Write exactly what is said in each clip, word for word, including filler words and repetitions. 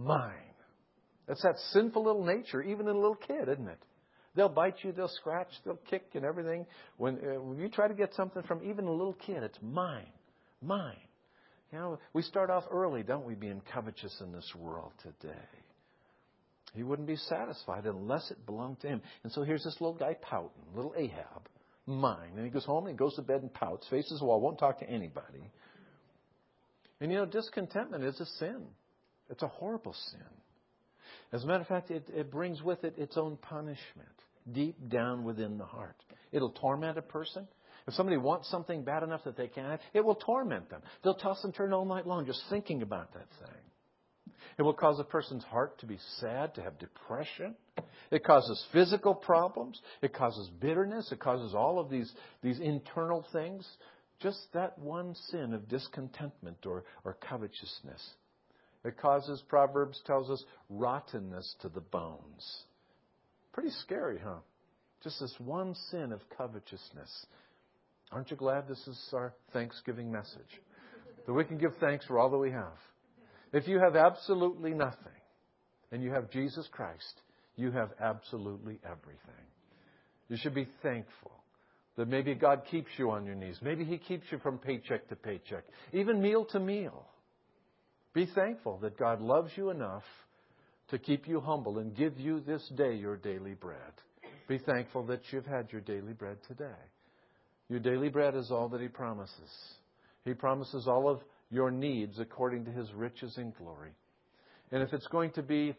mine. That's that sinful little nature, even in a little kid, isn't it? They'll bite you, they'll scratch, they'll kick and everything. When, uh, when you try to get something from even a little kid, it's mine, mine. You know, we start off early, don't we, being covetous in this world today. He wouldn't be satisfied unless it belonged to him. And so here's this little guy pouting, little Ahab, mine. And he goes home and he goes to bed and pouts, faces the wall, won't talk to anybody. And you know, discontentment is a sin. It's a horrible sin. As a matter of fact, it, it brings with it its own punishment deep down within the heart. It'll torment a person. If somebody wants something bad enough that they can't have, it will torment them. They'll toss and turn all night long just thinking about that thing. It will cause a person's heart to be sad, to have depression. It causes physical problems. It causes bitterness. It causes all of these, these internal things. Just that one sin of discontentment or, or covetousness. It causes, Proverbs tells us, rottenness to the bones. Pretty scary, huh? Just this one sin of covetousness. Aren't you glad this is our Thanksgiving message? That we can give thanks for all that we have. If you have absolutely nothing and you have Jesus Christ, you have absolutely everything. You should be thankful that maybe God keeps you on your knees. Maybe He keeps you from paycheck to paycheck, even meal to meal. Be thankful that God loves you enough to keep you humble and give you this day your daily bread. Be thankful that you've had your daily bread today. Your daily bread is all that He promises. He promises all of your needs according to His riches in glory. And if it's going to be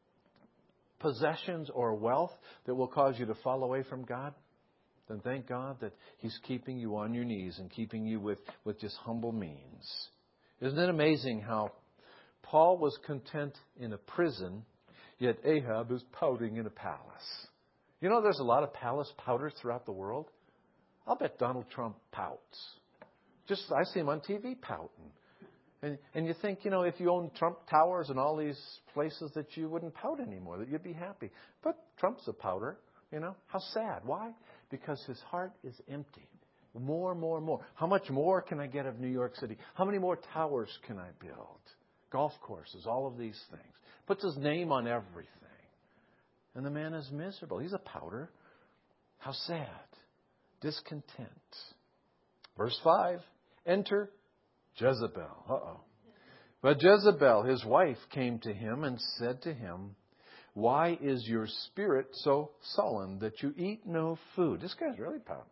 possessions or wealth that will cause you to fall away from God, then thank God that He's keeping you on your knees and keeping you with, with just humble means. Isn't it amazing how Paul was content in a prison, yet Ahab is pouting in a palace? You know, there's a lot of palace pouters throughout the world. I'll bet Donald Trump pouts. Just, I see him on T V pouting. And, and you think, you know, if you own Trump Towers and all these places that you wouldn't pout anymore, that you'd be happy. But Trump's a pouter, you know. How sad. Why? Because his heart is empty. More, more, more. How much more can I get of New York City? How many more towers can I build? Golf courses, all of these things. Puts his name on everything. And the man is miserable. He's a pouter. How sad. Discontent. Verse five. Enter Jezebel. Uh-oh. But Jezebel, his wife, came to him and said to him, "Why is your spirit so sullen that you eat no food?" This guy's really pouting.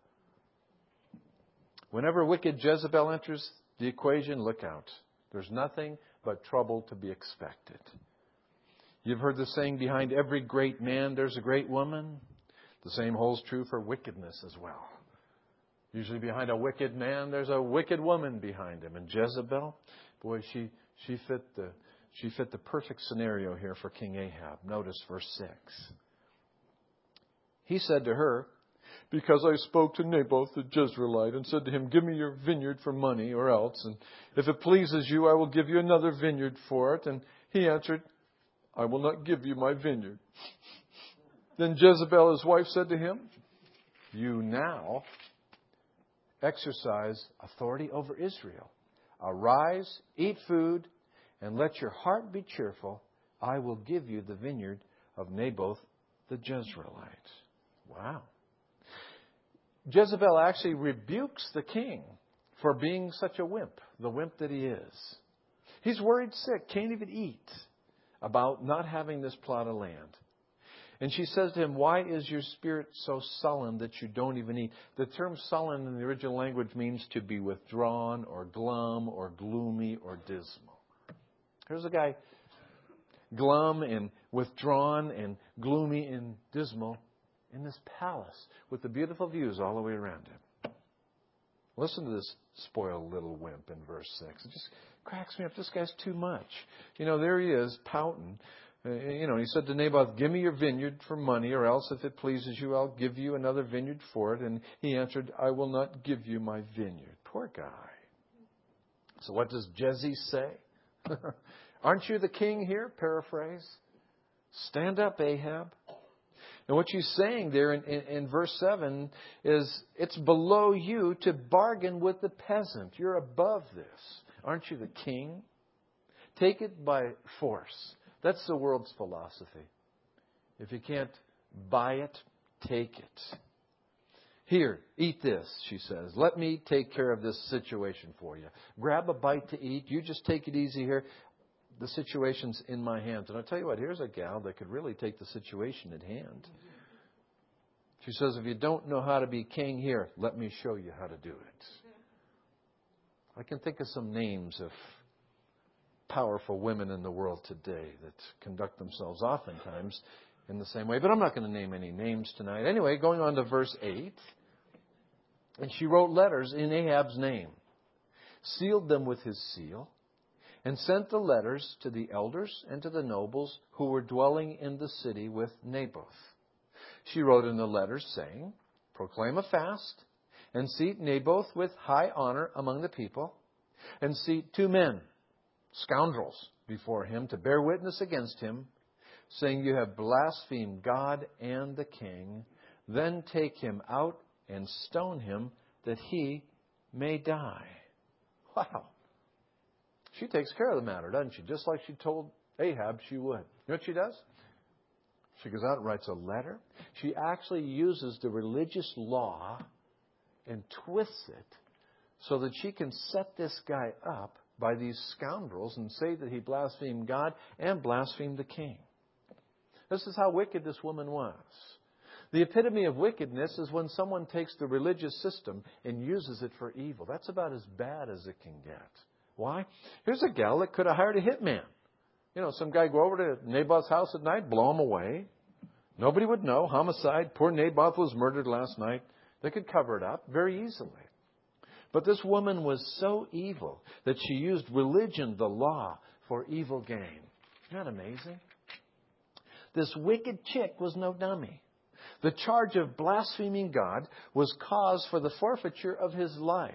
Whenever wicked Jezebel enters the equation, look out. There's nothing but trouble to be expected. You've heard the saying, behind every great man, there's a great woman. The same holds true for wickedness as well. Usually behind a wicked man, there's a wicked woman behind him. And Jezebel, boy, she, she fit the, she fit the perfect scenario here for King Ahab. Notice verse six. He said to her, "Because I spoke to Naboth the Jezreelite and said to him, 'Give me your vineyard for money or else. And if it pleases you, I will give you another vineyard for it.' And he answered, 'I will not give you my vineyard.' Then Jezebel, his wife, said to him, 'You now exercise authority over Israel. Arise, eat food, and let your heart be cheerful. I will give you the vineyard of Naboth the Jezreelite.'" Wow. Jezebel actually rebukes the king for being such a wimp, the wimp that he is. He's worried sick, can't even eat, about not having this plot of land. And she says to him, "Why is your spirit so sullen that you don't even eat?" The term sullen in the original language means to be withdrawn or glum or gloomy or dismal. Here's a guy glum and withdrawn and gloomy and dismal in this palace with the beautiful views all the way around him. Listen to this spoiled little wimp in verse six. It just cracks me up. This guy's too much. You know, there he is pouting. Uh, you know, he said to Naboth, "Give me your vineyard for money, or else if it pleases you, I'll give you another vineyard for it." And he answered, "I will not give you my vineyard." Poor guy. So what does Jezzy say? "Aren't you the king here?" Paraphrase. "Stand up, Ahab." And what she's saying there in, in, in verse seven is, it's below you to bargain with the peasant. You're above this. Aren't you the king? take it by force. That's the world's philosophy. If you can't buy it, take it. Here, eat this, she says. Let me take care of this situation for you. Grab a bite to eat. You just take it easy here. The situation's in my hands. And I'll tell you what, here's a gal that could really take the situation at hand. She says, if you don't know how to be king here, let me show you how to do it. I can think of some names of powerful women in the world today that conduct themselves oftentimes in the same way. But I'm not going to name any names tonight. Anyway, going on to verse eight. And she wrote letters in Ahab's name, sealed them with his seal, and sent the letters to the elders and to the nobles who were dwelling in the city with Naboth. She wrote in the letters, saying, proclaim a fast, and seat Naboth with high honor among the people, and seat two men, scoundrels, before him to bear witness against him, saying, you have blasphemed God and the king. Then take him out and stone him, that he may die. Wow. She takes care of the matter, doesn't she? Just like she told Ahab she would. You know what she does? She goes out and writes a letter. She actually uses the religious law and twists it so that she can set this guy up by these scoundrels and say that he blasphemed God and blasphemed the king. This is how wicked this woman was. The epitome of wickedness is when someone takes the religious system and uses it for evil. That's about as bad as it can get. Why? Here's a gal that could have hired a hitman. You know, some guy go over to Naboth's house at night, blow him away. Nobody would know. Homicide. Poor Naboth was murdered last night. They could cover it up very easily. But this woman was so evil that she used religion, the law, for evil gain. Isn't that amazing? This wicked chick was no dummy. The charge of blaspheming God was cause for the forfeiture of his life.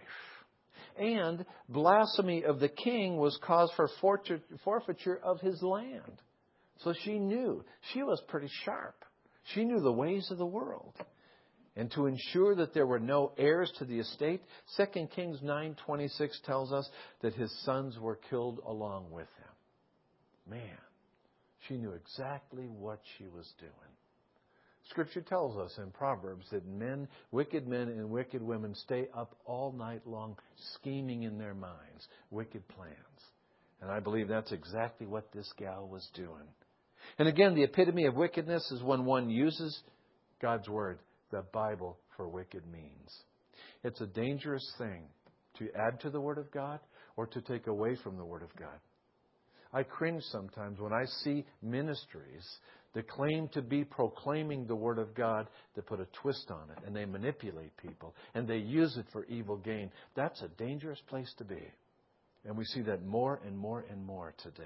And blasphemy of the king was cause for forfeiture of his land. So she knew. She was pretty sharp. She knew the ways of the world. And to ensure that there were no heirs to the estate, Second Kings nine twenty-six tells us that his sons were killed along with him. Man, she knew exactly what she was doing. Scripture tells us in Proverbs that men, wicked men and wicked women stay up all night long scheming in their minds wicked plans. And I believe that's exactly what this gal was doing. And again, the epitome of wickedness is when one uses God's Word, the Bible, for wicked means. It's a dangerous thing to add to the Word of God or to take away from the Word of God. I cringe sometimes when I see ministries that claim to be proclaiming the Word of God that put a twist on it and they manipulate people and they use it for evil gain. That's a dangerous place to be. And we see that more and more and more today.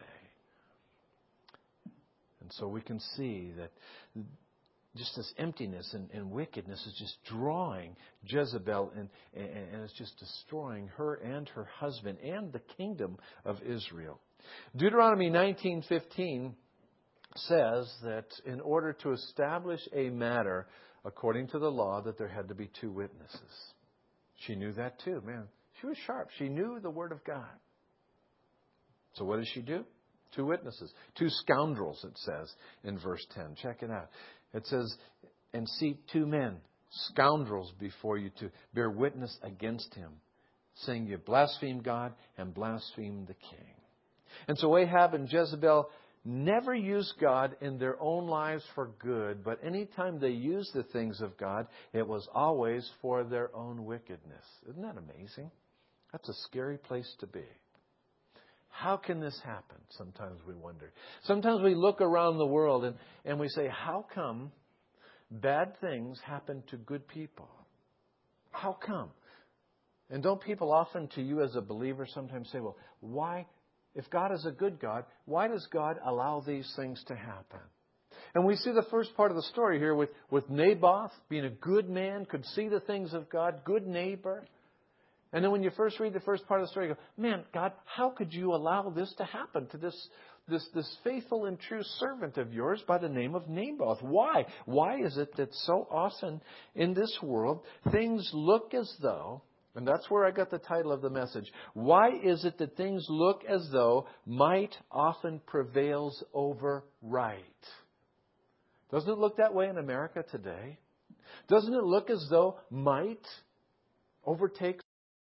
And so we can see that just this emptiness and, and wickedness is just drawing Jezebel and, and, and it's just destroying her and her husband and the kingdom of Israel. Deuteronomy nineteen fifteen says that in order to establish a matter according to the law that there had to be two witnesses. She knew that too, man. She was sharp. She knew the Word of God. So what does she do? Two witnesses. Two scoundrels, it says in verse ten. Check it out. It says, and seat two men, scoundrels before you to bear witness against him, saying you blaspheme God and blaspheme the king. And so Ahab and Jezebel never used God in their own lives for good, but anytime they used the things of God, it was always for their own wickedness. Isn't that amazing? That's a scary place to be. How can this happen? Sometimes we wonder. Sometimes we look around the world and, and we say, how come bad things happen to good people? How come? And don't people often to you as a believer sometimes say, well, why, if God is a good God, why does God allow these things to happen? And we see the first part of the story here with, with Naboth being a good man, could see the things of God, good neighbor. And then when you first read the first part of the story, you go, man, God, how could you allow this to happen to this, this, this faithful and true servant of yours by the name of Naboth? Why? Why is it that so often in this world things look as though And that's where I got the title of the message. Why is it that things look as though might often prevails over right? Doesn't it look that way in America today? Doesn't it look as though might overtakes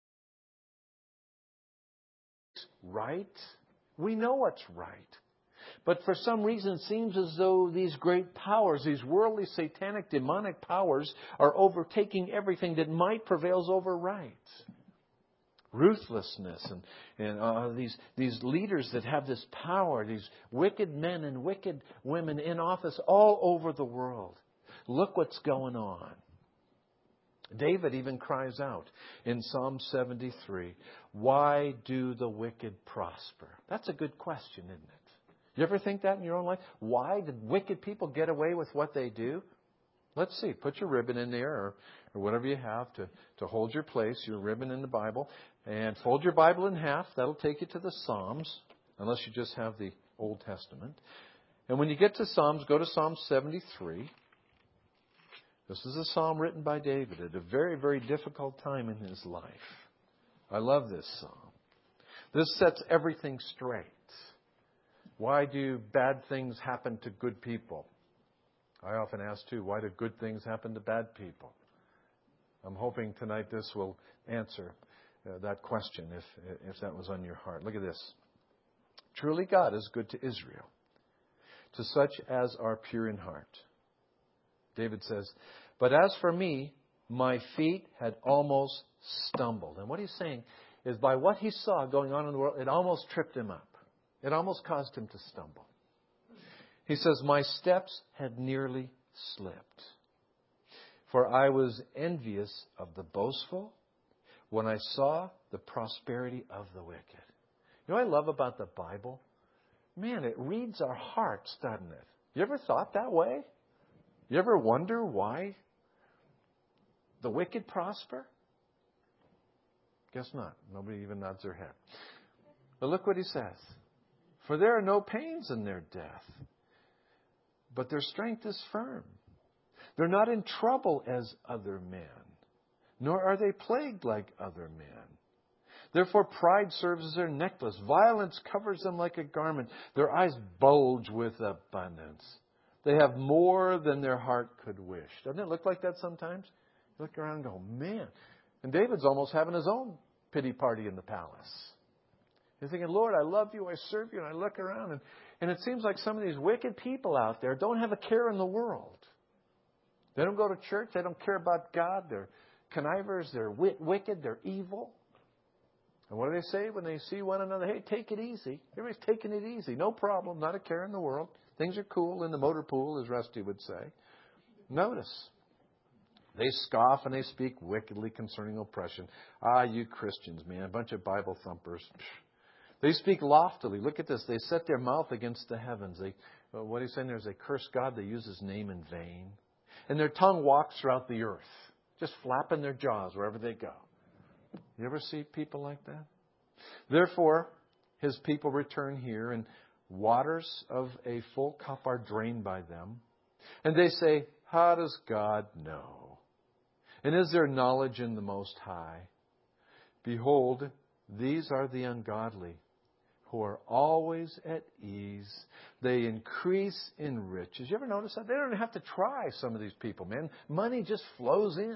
right? We know what's right. But for some reason, it seems as though these great powers, these worldly, satanic, demonic powers, are overtaking everything that might prevails over right. Ruthlessness and, and uh, these, these leaders that have this power, these wicked men and wicked women in office all over the world. Look what's going on. David even cries out in Psalm seventy-three, why do the wicked prosper? That's a good question, isn't it? You ever think that in your own life? Why did wicked people get away with what they do? Let's see. Put your ribbon in there or, or whatever you have to, to hold your place, your ribbon in the Bible. And fold your Bible in half. That'll take you to the Psalms, unless you just have the Old Testament. And when you get to Psalms, go to Psalm seventy-three. This is a psalm written by David at a very, very difficult time in his life. I love this psalm. This sets everything straight. Why do bad things happen to good people? I often ask, too, why do good things happen to bad people? I'm hoping tonight this will answer uh, that question, if, if that was on your heart. Look at this. Truly God is good to Israel, to such as are pure in heart. David says, but as for me, my feet had almost stumbled. And what he's saying is by what he saw going on in the world, it almost tripped him up. It almost caused him to stumble. He says, my steps had nearly slipped. For I was envious of the boastful when I saw the prosperity of the wicked. You know what I love about the Bible? Man, it reads our hearts, doesn't it? You ever thought that way? You ever wonder why the wicked prosper? Guess not. Nobody even nods their head. But look what he says. For there are no pains in their death, but their strength is firm. They're not in trouble as other men, nor are they plagued like other men. Therefore pride serves as their necklace. Violence covers them like a garment. Their eyes bulge with abundance. They have more than their heart could wish. Doesn't it look like that sometimes? You look around and go, man. And David's almost having his own pity party in the palace. He's thinking, Lord, I love you, I serve you. And I look around, and, and it seems like some of these wicked people out there don't have a care in the world. They don't go to church. They don't care about God. They're connivers. They're wicked. They're evil. And what do they say when they see one another? Hey, take it easy. Everybody's taking it easy. No problem. Not a care in the world. Things are cool in the motor pool, as Rusty would say. Notice. They scoff and they speak wickedly concerning oppression. Ah, you Christians, man. A bunch of Bible thumpers. They speak loftily. Look at this. They set their mouth against the heavens. They, uh, what he's saying there is they curse God. They use His name in vain. And their tongue walks throughout the earth, just flapping their jaws wherever they go. You ever see people like that? Therefore, His people return here, and waters of a full cup are drained by them. And they say, how does God know? And is there knowledge in the Most High? Behold, these are the ungodly, who are always at ease. They increase in riches. You ever notice that? They don't have to try, some of these people, man. Money just flows in.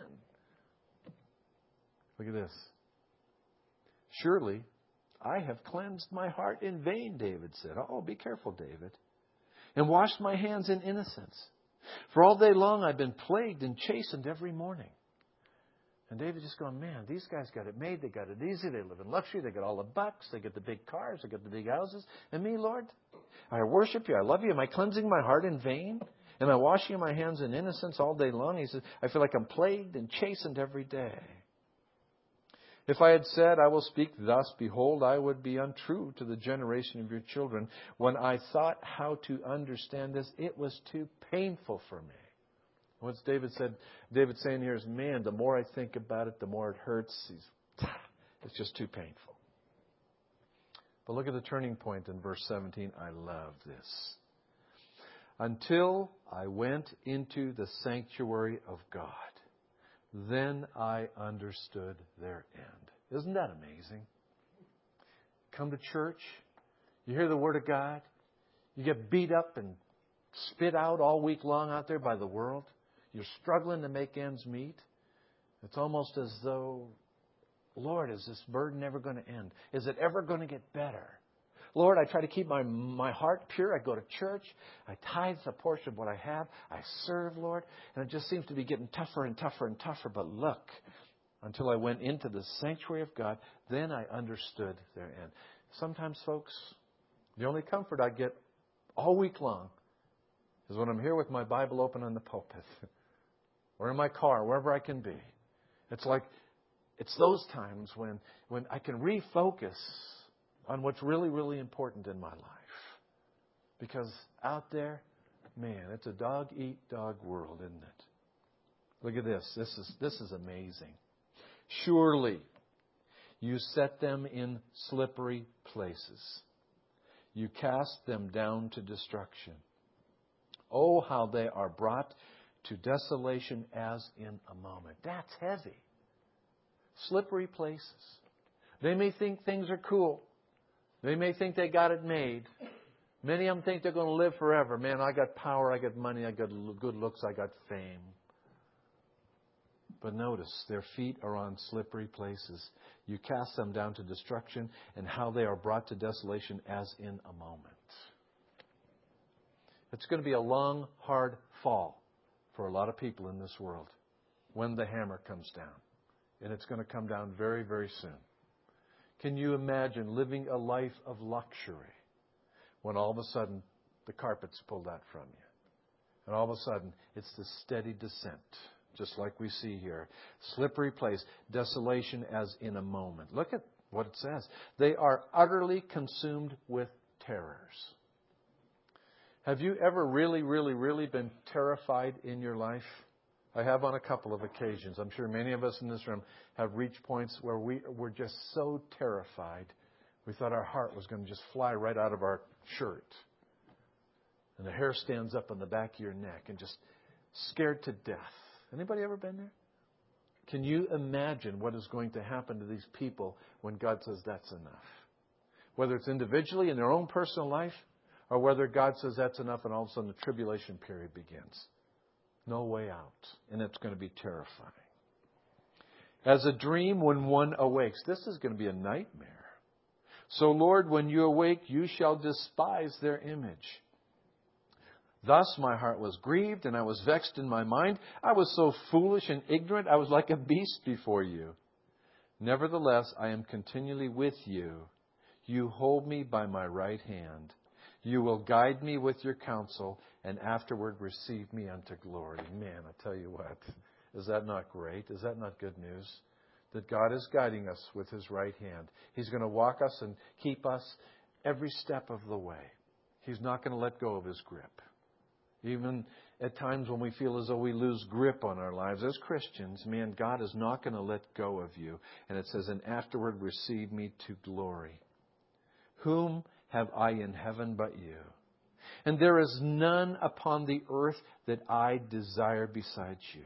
Look at this. Surely, I have cleansed my heart in vain, David said. Oh, be careful, David. And washed my hands in innocence. For all day long I've been plagued and chastened every morning. And David just going, man, these guys got it made. They got it easy. They live in luxury. They got all the bucks. They get the big cars. They get the big houses. And me, Lord, I worship you. I love you. Am I cleansing my heart in vain? Am I washing my hands in innocence all day long? He says, I feel like I'm plagued and chastened every day. If I had said, I will speak thus, behold, I would be untrue to the generation of your children. When I thought how to understand this, it was too painful for me. What's David said? David's saying here is, man, the more I think about it, the more it hurts. He's, it's just too painful. But look at the turning point in verse seventeen. I love this. Until I went into the sanctuary of God. Then I understood their end. Isn't that amazing? Come to church, you hear the Word of God, you get beat up and spit out all week long out there by the world. You're struggling to make ends meet. It's almost as though, Lord, is this burden ever going to end? Is it ever going to get better? Lord, I try to keep my my heart pure. I go to church. I tithe a portion of what I have. I serve, Lord. And it just seems to be getting tougher and tougher and tougher. But look, until I went into the sanctuary of God, then I understood their end. Sometimes, folks, the only comfort I get all week long is when I'm here with my Bible open on the pulpit or in my car, wherever I can be. It's like, it's those times when, when I can refocus on what's really, really important in my life. Because out there, man, it's a dog-eat-dog world, isn't it? Look at this. This is, this is amazing. Surely you set them in slippery places. You cast them down to destruction. Oh, how they are brought to desolation as in a moment. That's heavy. Slippery places. They may think things are cool. They may think they got it made. Many of them think they're going to live forever. Man, I got power, I got money, I got good looks, I got fame. But notice, their feet are on slippery places. You cast them down to destruction, and how they are brought to desolation as in a moment. It's going to be a long, hard fall for a lot of people in this world when the hammer comes down. And it's going to come down very, very soon. Can you imagine living a life of luxury when all of a sudden the carpet's pulled out from you? And all of a sudden it's the steady descent, just like we see here. Slippery place, desolation as in a moment. Look at what it says. They are utterly consumed with terrors. Have you ever really, really, really been terrified in your life? I have on a couple of occasions. I'm sure many of us in this room have reached points where we were just so terrified, we thought our heart was going to just fly right out of our shirt. And the hair stands up on the back of your neck and just scared to death. Anybody ever been there? Can you imagine what is going to happen to these people when God says that's enough? Whether it's individually in their own personal life, or whether God says that's enough and all of a sudden the tribulation period begins. No way out. And it's going to be terrifying. As a dream when one awakes. This is going to be a nightmare. So, Lord, when you awake, you shall despise their image. Thus my heart was grieved and I was vexed in my mind. I was so foolish and ignorant. I was like a beast before you. Nevertheless, I am continually with you. You hold me by my right hand. You will guide me with your counsel, and afterward receive me unto glory. Man, I tell you what, is that not great? Is that not good news? That God is guiding us with His right hand. He's going to walk us and keep us every step of the way. He's not going to let go of His grip. Even at times when we feel as though we lose grip on our lives as Christians, man, God is not going to let go of you. And it says, and afterward receive me to glory. Whom have I in heaven but you? And there is none upon the earth that I desire besides you.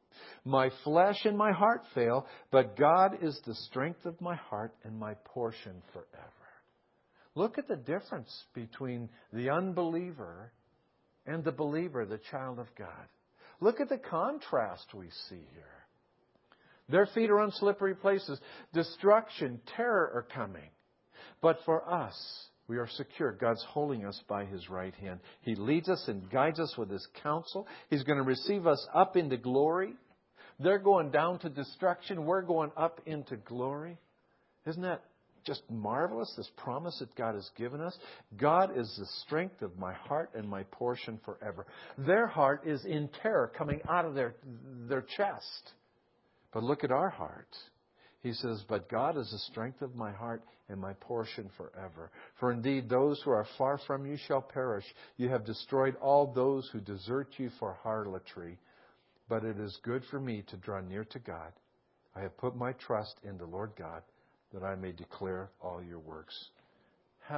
My flesh and my heart fail, but God is the strength of my heart and my portion forever. Look at the difference between the unbeliever and the believer, the child of God. Look at the contrast we see here. Their feet are on slippery places. Destruction, terror are coming. But for us, we are secure. God's holding us by His right hand. He leads us and guides us with His counsel. He's going to receive us up into glory. They're going down to destruction. We're going up into glory. Isn't that just marvelous, this promise that God has given us? God is the strength of my heart and my portion forever. Their heart is in terror coming out of their, their chest. But look at our heart. He says, but God is the strength of my heart and my portion forever. For indeed, those who are far from you shall perish. You have destroyed all those who desert you for harlotry. But it is good for me to draw near to God. I have put my trust in the Lord God, that I may declare all your works.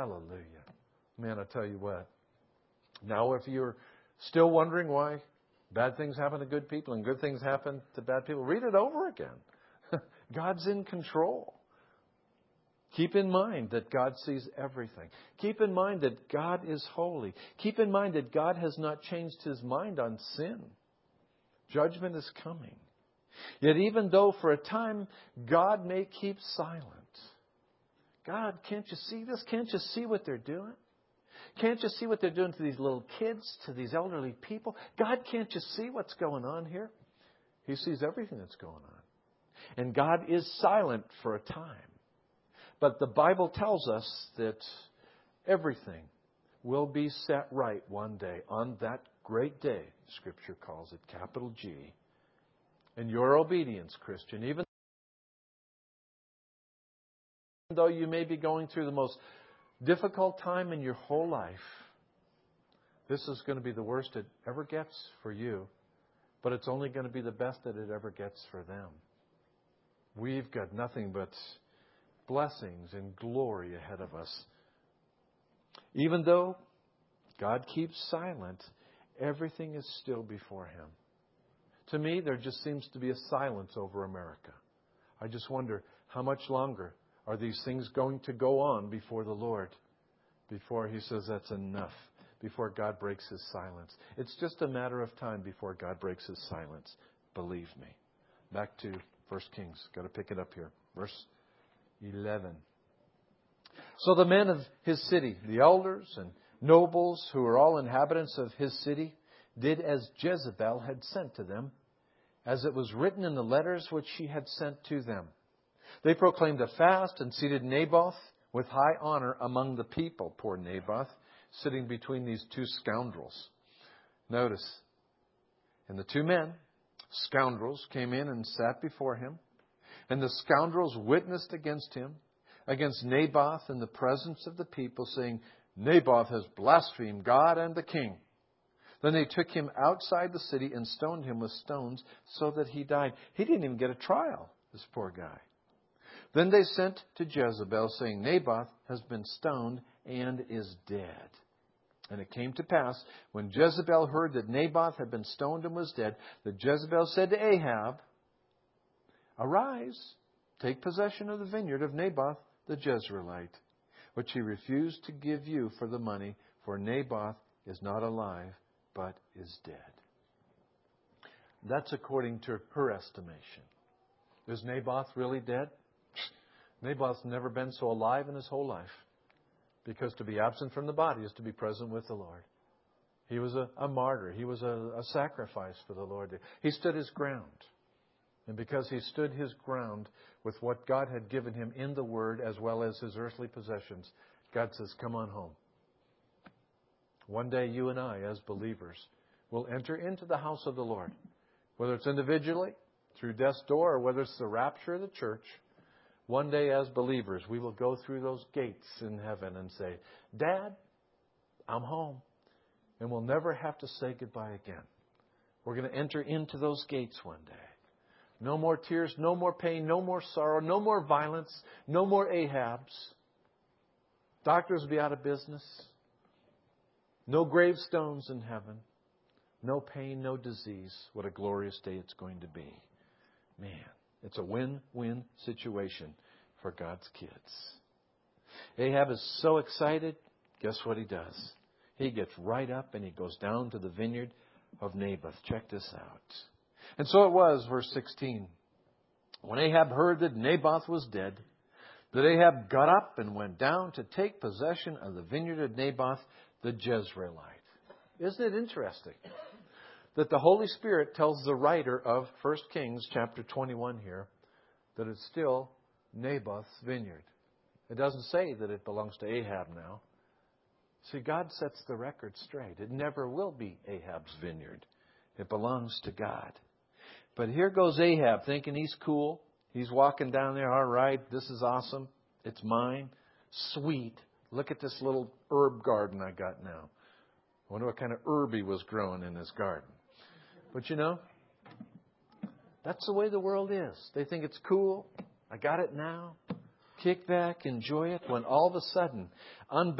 Hallelujah. Man, I tell you what. Now, if you're still wondering why Bad things happen to good people and good things happen to bad people. Read it over again. God's in control. Keep in mind that God sees everything. Keep in mind that God is holy. Keep in mind that God has not changed His mind on sin. Judgment is coming. Yet even though for a time God may keep silent. God, can't you see this? Can't you see what they're doing? Can't you see what they're doing to these little kids, to these elderly people? God, can't you see what's going on here? He sees everything that's going on. And God is silent for a time. But the Bible tells us that everything will be set right one day. On that great day, Scripture calls it, capital G. And your obedience, Christian, even though you may be going through the most difficult time in your whole life, this is going to be the worst it ever gets for you, but it's only going to be the best that it ever gets for them. We've got nothing but blessings and glory ahead of us. Even though God keeps silent, everything is still before Him. To me, there just seems to be a silence over America. I just wonder, how much longer are these things going to go on before the Lord? Before He says that's enough. Before God breaks His silence. It's just a matter of time before God breaks His silence. Believe me. Back to First Kings. Got to pick it up here. Verse eleven. So the men of his city, the elders and nobles who were all inhabitants of his city, did as Jezebel had sent to them, as it was written in the letters which she had sent to them. They proclaimed a fast and seated Naboth with high honor among the people. Poor Naboth, sitting between these two scoundrels. Notice, and the two men, scoundrels, came in and sat before him. And the scoundrels witnessed against him, against Naboth in the presence of the people, saying, Naboth has blasphemed God and the king. Then they took him outside the city and stoned him with stones so that he died. He didn't even get a trial, this poor guy. Then they sent to Jezebel, saying, Naboth has been stoned and is dead. And it came to pass, when Jezebel heard that Naboth had been stoned and was dead, that Jezebel said to Ahab, Arise, take possession of the vineyard of Naboth the Jezreelite, which he refused to give you for the money, for Naboth is not alive, but is dead. That's according to her estimation. Is Naboth really dead? Naboth's never been so alive in his whole life. Because to be absent from the body is to be present with the Lord. He was a, a martyr. He was a, a sacrifice for the Lord. He stood his ground. And because he stood his ground with what God had given him in the Word as well as his earthly possessions, God says, come on home. One day you and I, as believers, will enter into the house of the Lord. Whether it's individually, through death's door, or whether it's the rapture of the church, one day as believers, we will go through those gates in heaven and say, Dad, I'm home. And we'll never have to say goodbye again. We're going to enter into those gates one day. No more tears, no more pain, no more sorrow, no more violence, no more Ahabs. Doctors will be out of business. No gravestones in heaven. No pain, no disease. What a glorious day it's going to be. Man, it's a win-win situation for God's kids. Ahab is so excited. Guess what he does? He gets right up and he goes down to the vineyard of Naboth. Check this out. And so it was, verse sixteen. When Ahab heard that Naboth was dead, that Ahab got up and went down to take possession of the vineyard of Naboth the Jezreelite. Isn't it interesting that the Holy Spirit tells the writer of First Kings chapter twenty-one here that it's still Naboth's vineyard. It doesn't say that it belongs to Ahab now. See, God sets the record straight. It never will be Ahab's vineyard. It belongs to God. But here goes Ahab thinking he's cool. He's walking down there. All right, this is awesome. It's mine. Sweet. Look at this little herb garden I got now. I wonder what kind of herb he was growing in his garden. But you know, that's the way the world is. They think it's cool. I got it now. Kick back, enjoy it. When all of a sudden,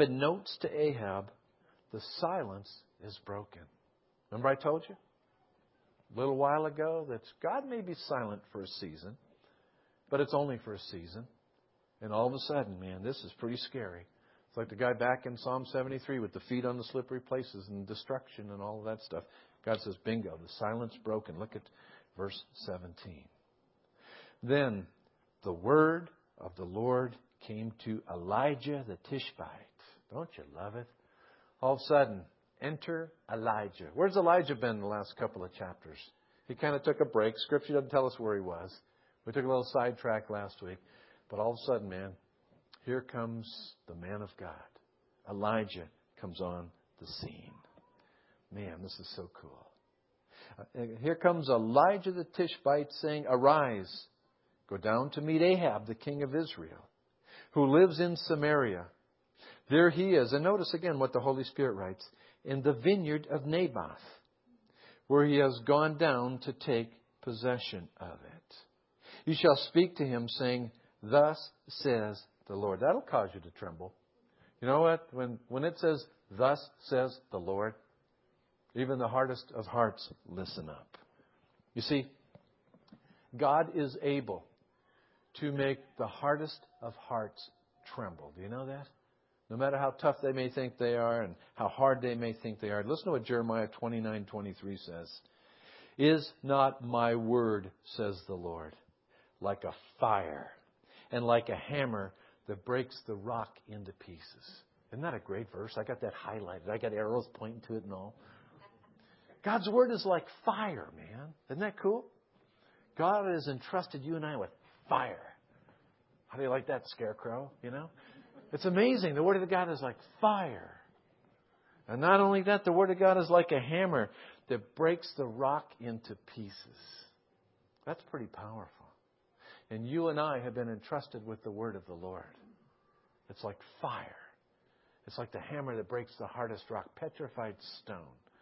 unbeknownst to Ahab, the silence is broken. Remember I told you? a little while ago that God may be silent for a season, but it's only for a season. And all of a sudden, man, this is pretty scary. It's like the guy back in Psalm seventy-three with the feet on the slippery places and destruction and all of that stuff. God says, bingo, the silence broken. Look at verse seventeen. Then the word of the Lord came to Elijah the Tishbite. Don't you love it? All of a sudden, enter Elijah. Where's Elijah been the last couple of chapters? He kind of took a break. Scripture doesn't tell us where he was. We took a little sidetrack last week. But all of a sudden, man, here comes the man of God. Elijah comes on the scene. Man, this is so cool. Uh, here comes Elijah the Tishbite saying, arise, go down to meet Ahab, the king of Israel, who lives in Samaria. There he is. And notice again what the Holy Spirit writes. In the vineyard of Naboth, where he has gone down to take possession of it. You shall speak to him, saying, thus says the Lord. That'll cause you to tremble. You know what? When, when it says, thus says the Lord, even the hardest of hearts listen up. You see, God is able to make the hardest of hearts tremble. Do you know that? No matter how tough they may think they are and how hard they may think they are. Listen to what Jeremiah twenty-nine twenty-three says. Is not my word, says the Lord, like a fire and like a hammer that breaks the rock into pieces? Isn't that a great verse? I got that highlighted. I got arrows pointing to it and all. God's word is like fire, man. Isn't that cool? God has entrusted you and I with fire. How do you like that, Scarecrow? You know? It's amazing. The Word of God is like fire. And not only that, the Word of God is like a hammer that breaks the rock into pieces. That's pretty powerful. And you and I have been entrusted with the Word of the Lord. It's like fire. It's like the hammer that breaks the hardest rock, petrified stone.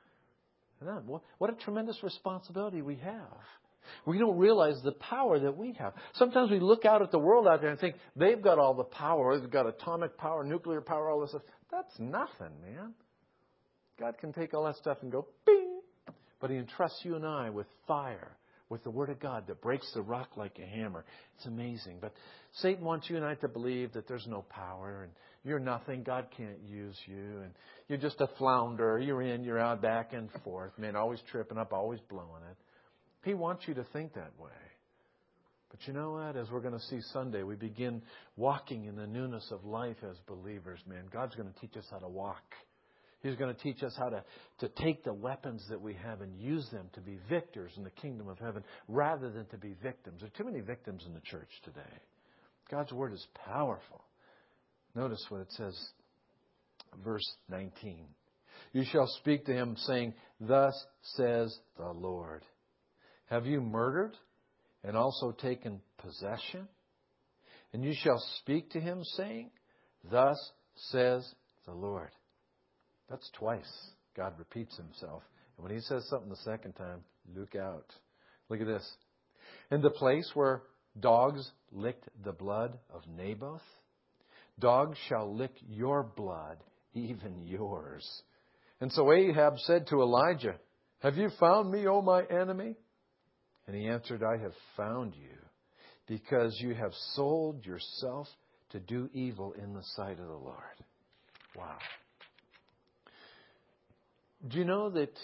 And that, what a tremendous responsibility we have. We don't realize the power that we have. Sometimes we look out at the world out there and think they've got all the power. They've got atomic power, nuclear power, all this stuff. That's nothing, man. God can take all that stuff and go, bing. But He entrusts you and I with fire, with the Word of God that breaks the rock like a hammer. It's amazing. But Satan wants you and I to believe that there's no power and you're nothing. God can't use you. And you're just a flounder. You're in, you're out, back and forth. Man, always tripping up, always blowing it. He wants you to think that way. But you know what? As we're going to see Sunday, we begin walking in the newness of life as believers, man. God's going to teach us how to walk. He's going to teach us how to, to take the weapons that we have and use them to be victors in the kingdom of heaven rather than to be victims. There are too many victims in the church today. God's Word is powerful. Notice what it says, verse nineteen. You shall speak to him, saying, thus says the Lord. Have you murdered and also taken possession? And you shall speak to him, saying, thus says the Lord. That's twice God repeats Himself. And when He says something the second time, look out. Look at this. In the place where dogs licked the blood of Naboth, dogs shall lick your blood, even yours. And so Ahab said to Elijah, have you found me, O my enemy? And he answered, I have found you because you have sold yourself to do evil in the sight of the Lord. Wow. Do you know that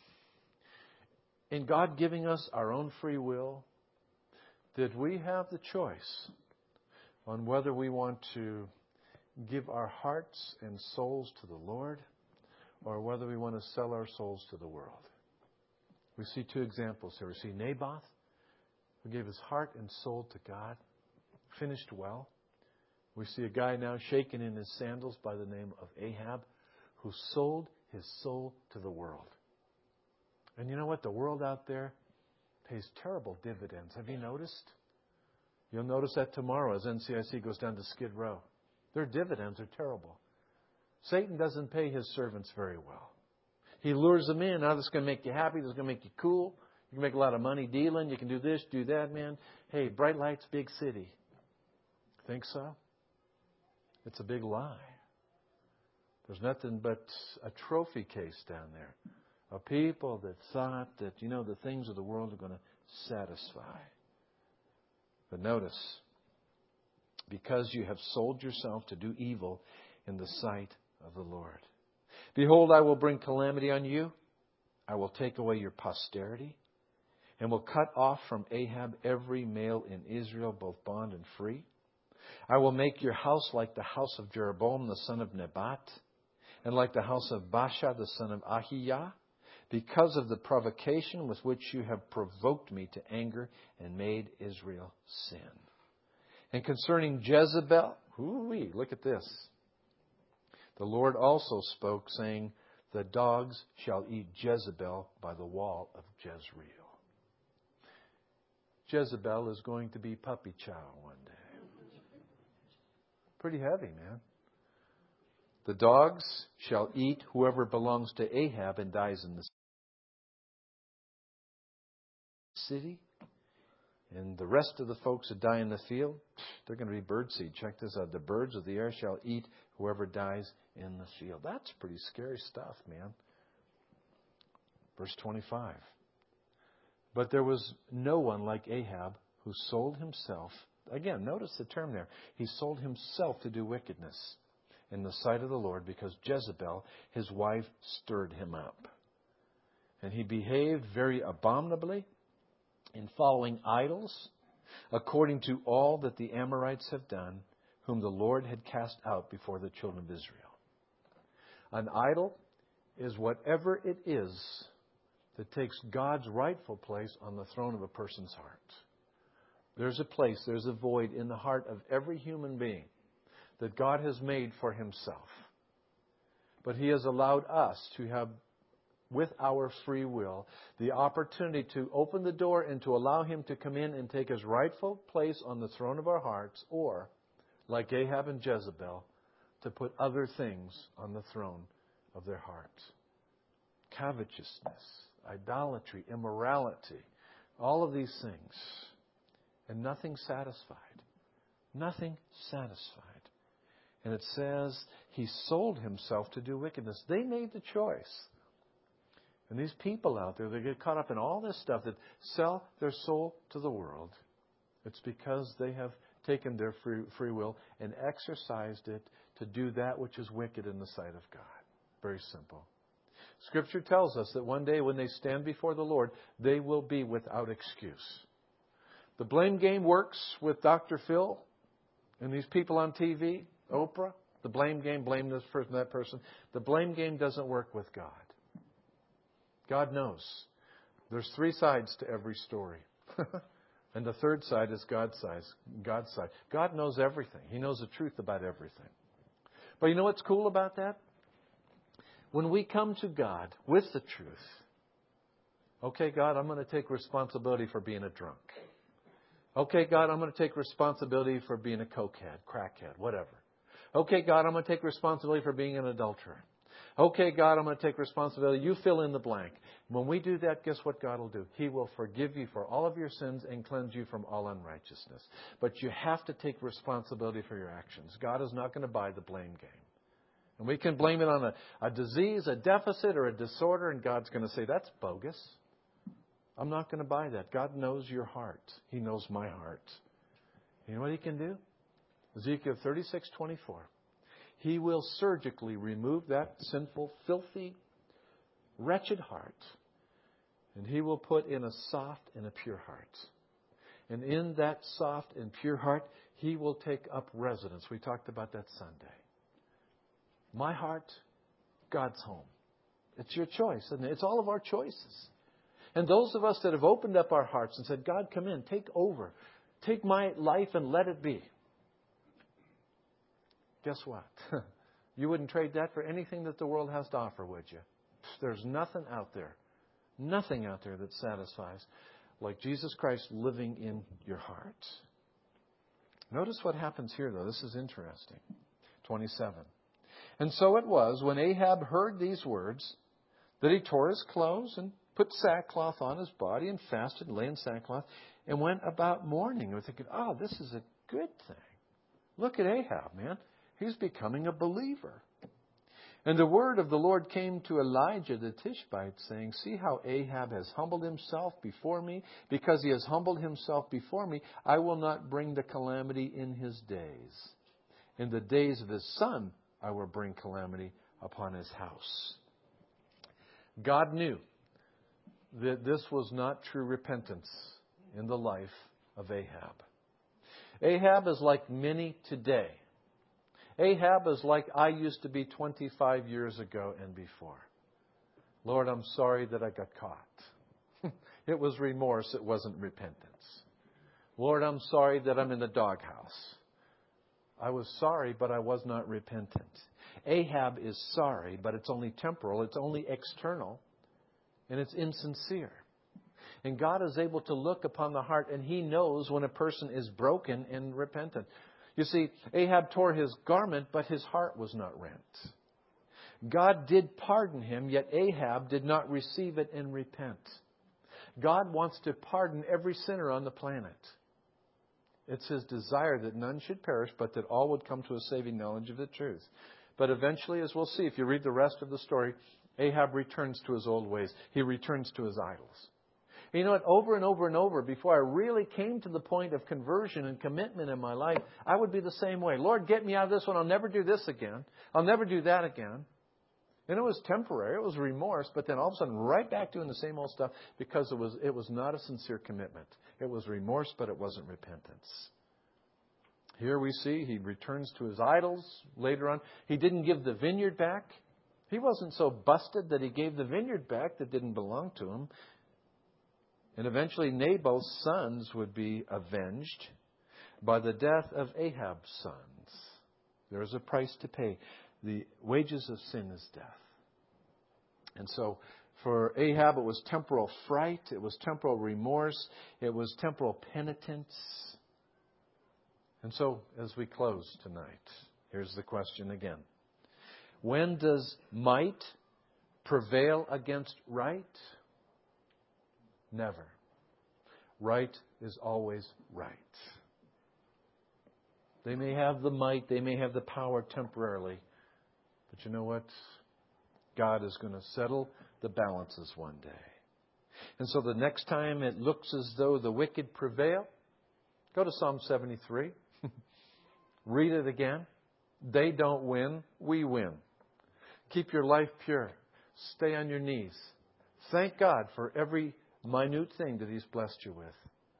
in God giving us our own free will, that we have the choice on whether we want to give our hearts and souls to the Lord or whether we want to sell our souls to the world? We see two examples here. We see Naboth, who gave his heart and soul to God, finished well. We see a guy now shaken in his sandals by the name of Ahab, who sold his soul to the world. And you know what? The world out there pays terrible dividends. Have you noticed? You'll notice that tomorrow as N C I C goes down to Skid Row. Their dividends are terrible. Satan doesn't pay his servants very well. He lures them in. Now, this is going to make you happy. This is going to make you cool. You can make a lot of money dealing. You can do this, do that, man. Hey, bright lights, big city. Think so? It's a big lie. There's nothing but a trophy case down there. A people that thought that, you know, the things of the world are going to satisfy. But notice, because you have sold yourself to do evil in the sight of the Lord. Behold, I will bring calamity on you. I will take away your posterity, and will cut off from Ahab every male in Israel, both bond and free. I will make your house like the house of Jeroboam the son of Nebat, and like the house of Baasha the son of Ahijah, because of the provocation with which you have provoked me to anger and made Israel sin. And concerning Jezebel, ooh-wee, look at this. The Lord also spoke, saying, the dogs shall eat Jezebel by the wall of Jezreel. Jezebel is going to be puppy chow one day. Pretty heavy, man. The dogs shall eat whoever belongs to Ahab and dies in the city. And the rest of the folks that die in the field, they're going to be birdseed. Check this out. The birds of the air shall eat whoever dies in the field. That's pretty scary stuff, man. Verse twenty-five. But there was no one like Ahab who sold himself. Again, notice the term there. He sold himself to do wickedness in the sight of the Lord, because Jezebel, his wife, stirred him up. And he behaved very abominably in following idols, according to all that the Amorites have done, whom the Lord had cast out before the children of Israel. An idol is whatever it is that takes God's rightful place on the throne of a person's heart. There's a place, there's a void in the heart of every human being that God has made for Himself. But He has allowed us to have, with our free will, the opportunity to open the door and to allow Him to come in and take His rightful place on the throne of our hearts, or, like Ahab and Jezebel, to put other things on the throne of their hearts. Covetousness, idolatry, immorality, all of these things. And nothing satisfied. Nothing satisfied. And it says he sold himself to do wickedness. They made the choice. And these people out there, they get caught up in all this stuff that sell their soul to the world. It's because they have taken their free, free will and exercised it to do that which is wicked in the sight of God. Very simple. Scripture tells us that one day when they stand before the Lord, they will be without excuse. The blame game works with Doctor Phil and these people on T V, Oprah. The blame game, blame this person, that person. The blame game doesn't work with God. God knows. There's three sides to every story. And the third side is God's side. God's side. God knows everything. He knows the truth about everything. But you know what's cool about that? When we come to God with the truth, okay, God, I'm going to take responsibility for being a drunk. Okay, God, I'm going to take responsibility for being a cokehead, crackhead, whatever. Okay, God, I'm going to take responsibility for being an adulterer. Okay, God, I'm going to take responsibility. You fill in the blank. When we do that, guess what God will do? He will forgive you for all of your sins and cleanse you from all unrighteousness. But you have to take responsibility for your actions. God is not going to buy the blame game. And we can blame it on a, a disease, a deficit, or a disorder, and God's going to say, that's bogus. I'm not going to buy that. God knows your heart. He knows my heart. You know what He can do? Ezekiel thirty-six twenty-four. He will surgically remove that sinful, filthy, wretched heart. And He will put in a soft and a pure heart. And in that soft and pure heart, He will take up residence. We talked about that Sunday. My heart, God's home. It's your choice, isn't it? It's all of our choices. And those of us that have opened up our hearts and said, God, come in, take over. Take my life and let it be. Guess what? You wouldn't trade that for anything that the world has to offer, would you? There's nothing out there, nothing out there that satisfies like Jesus Christ living in your heart. Notice what happens here, though. This is interesting. twenty-seven. And so it was, when Ahab heard these words, that he tore his clothes and put sackcloth on his body and fasted and lay in sackcloth and went about mourning. We're thinking, oh, this is a good thing. Look at Ahab, man. He's becoming a believer. And the word of the Lord came to Elijah the Tishbite, saying, See how Ahab has humbled himself before me. Because he has humbled himself before me, I will not bring the calamity in his days. In the days of his son, I will bring calamity upon his house. God knew that this was not true repentance in the life of Ahab. Ahab is like many today. Ahab is like I used to be twenty-five years ago and before. Lord, I'm sorry that I got caught. It was remorse. It wasn't repentance. Lord, I'm sorry that I'm in the doghouse. I was sorry, but I was not repentant. Ahab is sorry, but it's only temporal. It's only external. And it's insincere. And God is able to look upon the heart, and He knows when a person is broken and repentant. You see, Ahab tore his garment, but his heart was not rent. God did pardon him, yet Ahab did not receive it and repent. God wants to pardon every sinner on the planet. It's His desire that none should perish, but that all would come to a saving knowledge of the truth. But eventually, as we'll see, if you read the rest of the story, Ahab returns to his old ways. He returns to his idols. You know what? Over and over and over, before I really came to the point of conversion and commitment in my life, I would be the same way. Lord, get me out of this one. I'll never do this again. I'll never do that again. And it was temporary. It was remorse. But then all of a sudden, right back doing the same old stuff because it was, it was not a sincere commitment. It was remorse, but it wasn't repentance. Here we see he returns to his idols later on. He didn't give the vineyard back. He wasn't so busted that he gave the vineyard back that didn't belong to him. And eventually Nabal's sons would be avenged by the death of Ahab's sons. There is a price to pay. The wages of sin is death. And so for Ahab it was temporal fright, it was temporal remorse, it was temporal penitence. And so as we close tonight, here's the question again. When does might prevail against right? Never. Right is always right. They may have the might, they may have the power temporarily, but you know what? God is going to settle the balances one day. And so the next time it looks as though the wicked prevail, go to Psalm seventy-three. Read it again. They don't win, we win. Keep your life pure. Stay on your knees. Thank God for every minute thing that He's blessed you with.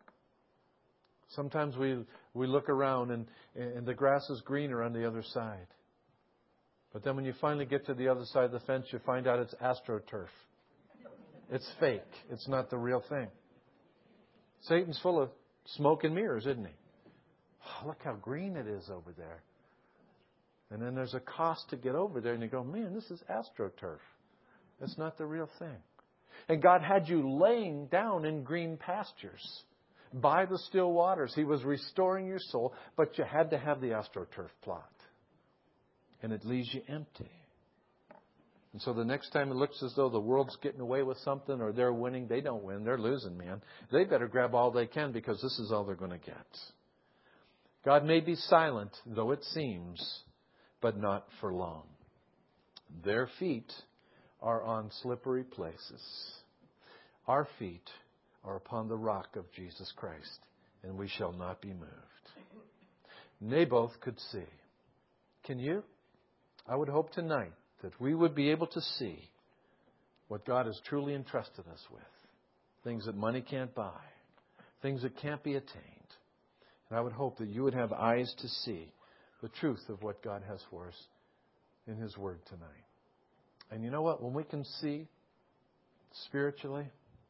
Sometimes we we look around and, and the grass is greener on the other side. But then when you finally get to the other side of the fence, you find out it's AstroTurf. It's fake. It's not the real thing. Satan's full of smoke and mirrors, isn't he? Oh, look how green it is over there. And then there's a cost to get over there, and you go, man, this is AstroTurf. It's not the real thing. And God had you laying down in green pastures by the still waters. He was restoring your soul, but you had to have the AstroTurf plot. And it leaves you empty. And so the next time it looks as though the world's getting away with something or they're winning, they don't win. They're losing, man. They better grab all they can because this is all they're going to get. God may be silent, though it seems, but not for long. Their feet are on slippery places. Our feet are upon the rock of Jesus Christ, and we shall not be moved. Naboth could see. Can you? I would hope tonight that we would be able to see what God has truly entrusted us with. Things that money can't buy. Things that can't be attained. And I would hope that you would have eyes to see the truth of what God has for us in His Word tonight. And you know what? When we can see spiritually,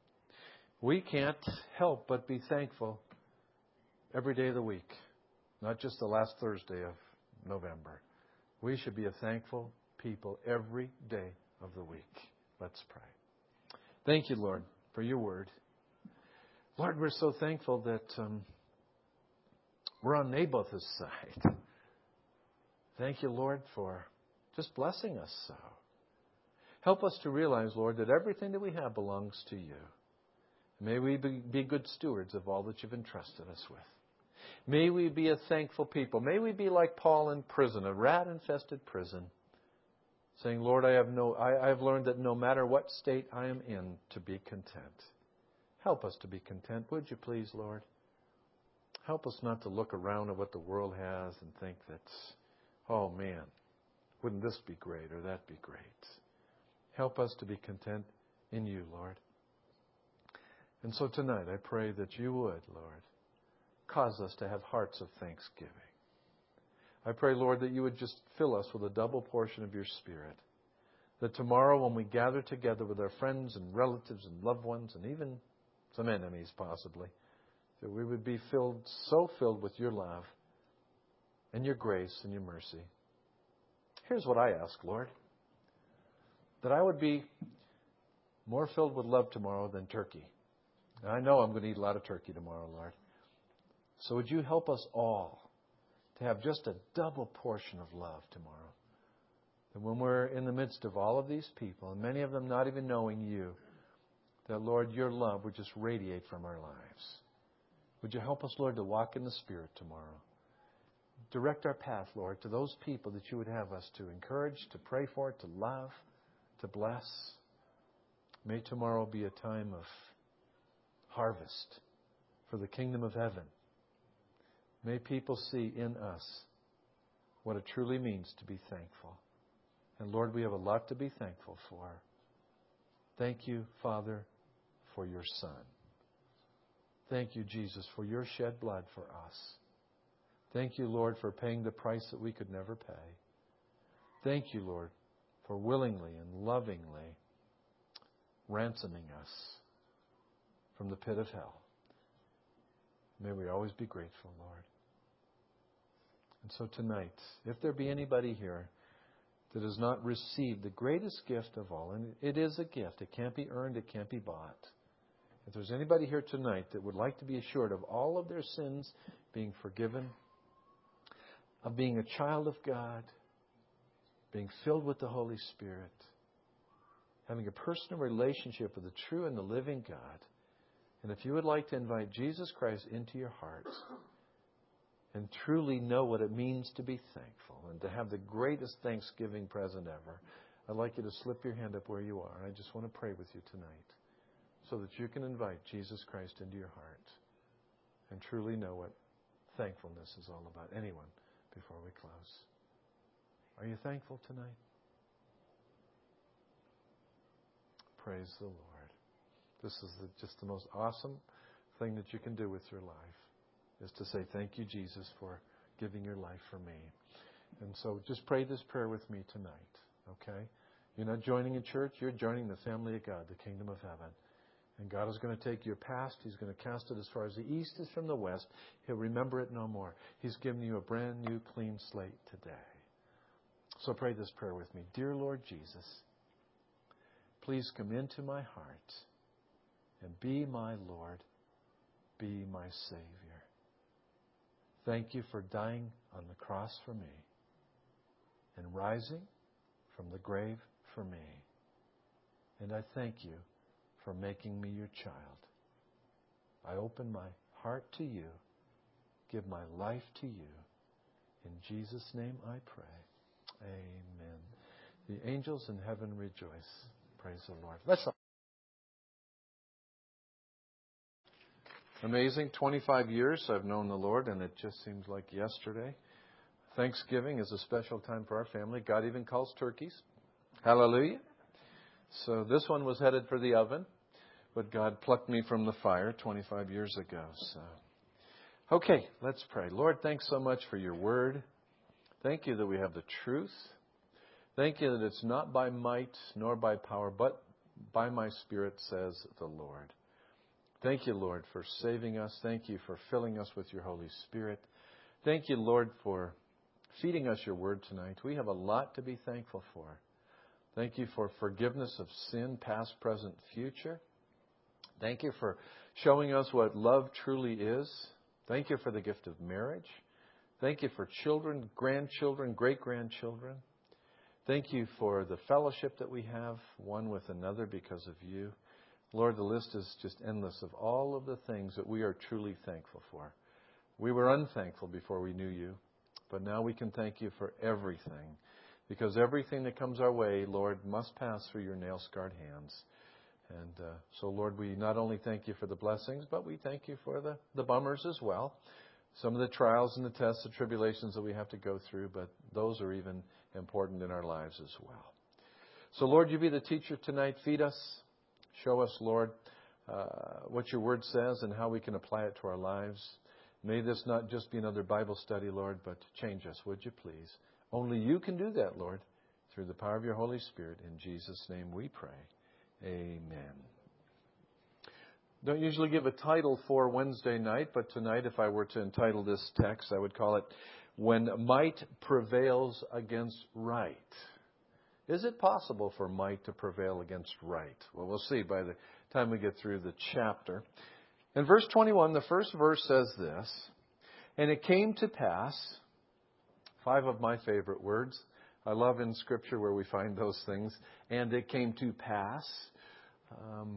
we can't help but be thankful every day of the week, not just the last Thursday of November. We should be a thankful people every day of the week. Let's pray. Thank you, Lord, for your word. Lord, we're so thankful that um, we're on Naboth's side. Thank you, Lord, for just blessing us so. Help us to realize, Lord, that everything that we have belongs to you. May we be, be good stewards of all that you've entrusted us with. May we be a thankful people. May we be like Paul in prison, a rat-infested prison, saying, Lord, I have no, I, I have learned that no matter what state I am in, to be content. Help us to be content, would you please, Lord? Help us not to look around at what the world has and think that, oh man, wouldn't this be great or that be great? Help us to be content in you, Lord. And so tonight I pray that you would, Lord, cause us to have hearts of thanksgiving. I pray, Lord, that you would just fill us with a double portion of your Spirit. That tomorrow when we gather together with our friends and relatives and loved ones and even some enemies possibly, that we would be filled, so filled with your love and your grace and your mercy. Here's what I ask, Lord. That I would be more filled with love tomorrow than turkey. Now, I know I'm going to eat a lot of turkey tomorrow, Lord. So would you help us all to have just a double portion of love tomorrow? That when we're in the midst of all of these people, and many of them not even knowing you, that, Lord, your love would just radiate from our lives. Would you help us, Lord, to walk in the Spirit tomorrow? Direct our path, Lord, to those people that you would have us to encourage, to pray for, to love, to bless. May tomorrow be a time of harvest for the kingdom of heaven. May people see in us what it truly means to be thankful. And Lord, we have a lot to be thankful for. Thank you, Father, for your Son. Thank you, Jesus, for your shed blood for us. Thank you, Lord, for paying the price that we could never pay. Thank you, Lord, for willingly and lovingly ransoming us from the pit of hell. May we always be grateful, Lord. And so tonight, if there be anybody here that has not received the greatest gift of all, and it is a gift, it can't be earned, it can't be bought. If there's anybody here tonight that would like to be assured of all of their sins being forgiven, of being a child of God, being filled with the Holy Spirit, having a personal relationship with the true and the living God, and if you would like to invite Jesus Christ into your heart and truly know what it means to be thankful and to have the greatest Thanksgiving present ever, I'd like you to slip your hand up where you are. I just want to pray with you tonight so that you can invite Jesus Christ into your heart and truly know what thankfulness is all about. Anyone, before we close. Are you thankful tonight? Praise the Lord. This is the, just the most awesome thing that you can do with your life, is to say, thank you, Jesus, for giving your life for me. And so just pray this prayer with me tonight, okay? You're not joining a church. You're joining the family of God, the kingdom of heaven. And God is going to take your past. He's going to cast it as far as the east is from the west. He'll remember it no more. He's given you a brand new, clean slate today. So pray this prayer with me. Dear Lord Jesus, please come into my heart and be my Lord, be my Savior. Thank you for dying on the cross for me and rising from the grave for me. And I thank you for making me your child. I open my heart to you, give my life to you. In Jesus' name I pray. Amen. The angels in heaven rejoice. Praise the Lord. Let's Amazing. twenty-five years I've known the Lord, and it just seems like yesterday. Thanksgiving is a special time for our family. God even calls turkeys. Hallelujah. So this one was headed for the oven, but God plucked me from the fire twenty-five years ago. So, okay, let's pray. Lord, thanks so much for your word. Thank you that we have the truth. Thank you that it's not by might nor by power, but by my Spirit, says the Lord. Thank you, Lord, for saving us. Thank you for filling us with your Holy Spirit. Thank you, Lord, for feeding us your word tonight. We have a lot to be thankful for. Thank you for forgiveness of sin, past, present, future. Thank you for showing us what love truly is. Thank you for the gift of marriage. Thank you for children, grandchildren, great-grandchildren. Thank you for the fellowship that we have one with another because of you. Lord, the list is just endless of all of the things that we are truly thankful for. We were unthankful before we knew you, but now we can thank you for everything Because everything that comes our way, Lord, must pass through your nail-scarred hands. And uh, so, Lord, we not only thank you for the blessings, but we thank you for the, the bummers as well. Some of the trials and the tests, the tribulations that we have to go through, but those are even important in our lives as well. So, Lord, you be the teacher tonight. Feed us. Show us, Lord, uh, what your word says and how we can apply it to our lives. May this not just be another Bible study, Lord, but change us, would you please? Only you can do that, Lord, through the power of your Holy Spirit. In Jesus' name we pray. Amen. Don't usually give a title for Wednesday night, but tonight, if I were to entitle this text, I would call it, When Might Prevails Against Right. Is it possible for might to prevail against right? Well, we'll see by the time we get through the chapter. In verse twenty-one, the first verse says this, And it came to pass, five of my favorite words. I love in Scripture where we find those things. And it came to pass. Um,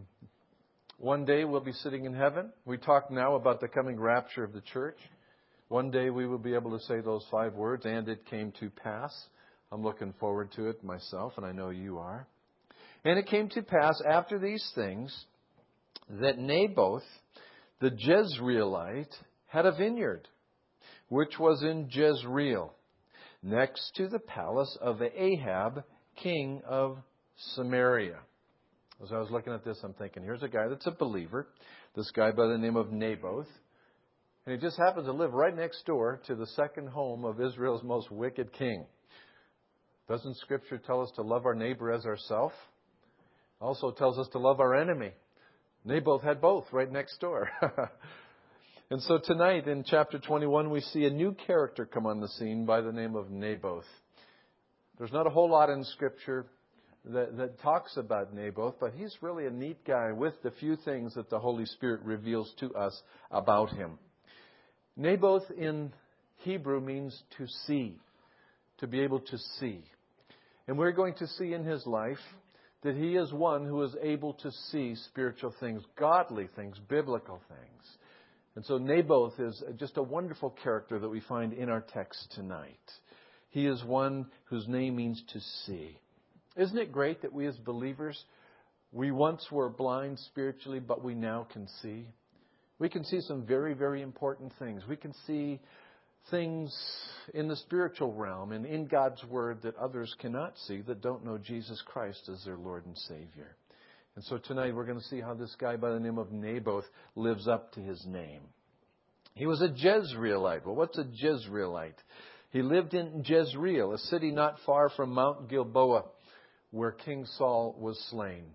one day we'll be sitting in heaven. We talk now about the coming rapture of the church. One day we will be able to say those five words, and it came to pass. I'm looking forward to it myself, and I know you are. And it came to pass after these things that Naboth, the Jezreelite, had a vineyard, which was in Jezreel, next to the palace of Ahab, king of Samaria. As I was looking at this, I'm thinking, here's a guy that's a believer, this guy by the name of Naboth, and he just happens to live right next door to the second home of Israel's most wicked king. Doesn't Scripture tell us to love our neighbor as ourselves? Also tells us to love our enemy. Naboth had both right next door. And so tonight in chapter twenty-one, we see a new character come on the scene by the name of Naboth. There's not a whole lot in Scripture that, that talks about Naboth, but he's really a neat guy with the few things that the Holy Spirit reveals to us about him. Naboth in Hebrew means to see, to be able to see. And we're going to see in his life that he is one who is able to see spiritual things, godly things, biblical things. And so Naboth is just a wonderful character that we find in our text tonight. He is one whose name means to see. Isn't it great that we as believers, we once were blind spiritually, but we now can see? We can see some very, very important things. We can see things in the spiritual realm and in God's Word that others cannot see, that don't know Jesus Christ as their Lord and Savior. And so tonight we're going to see how this guy by the name of Naboth lives up to his name. He was a Jezreelite. Well, what's a Jezreelite? He lived in Jezreel, a city not far from Mount Gilboa, where King Saul was slain.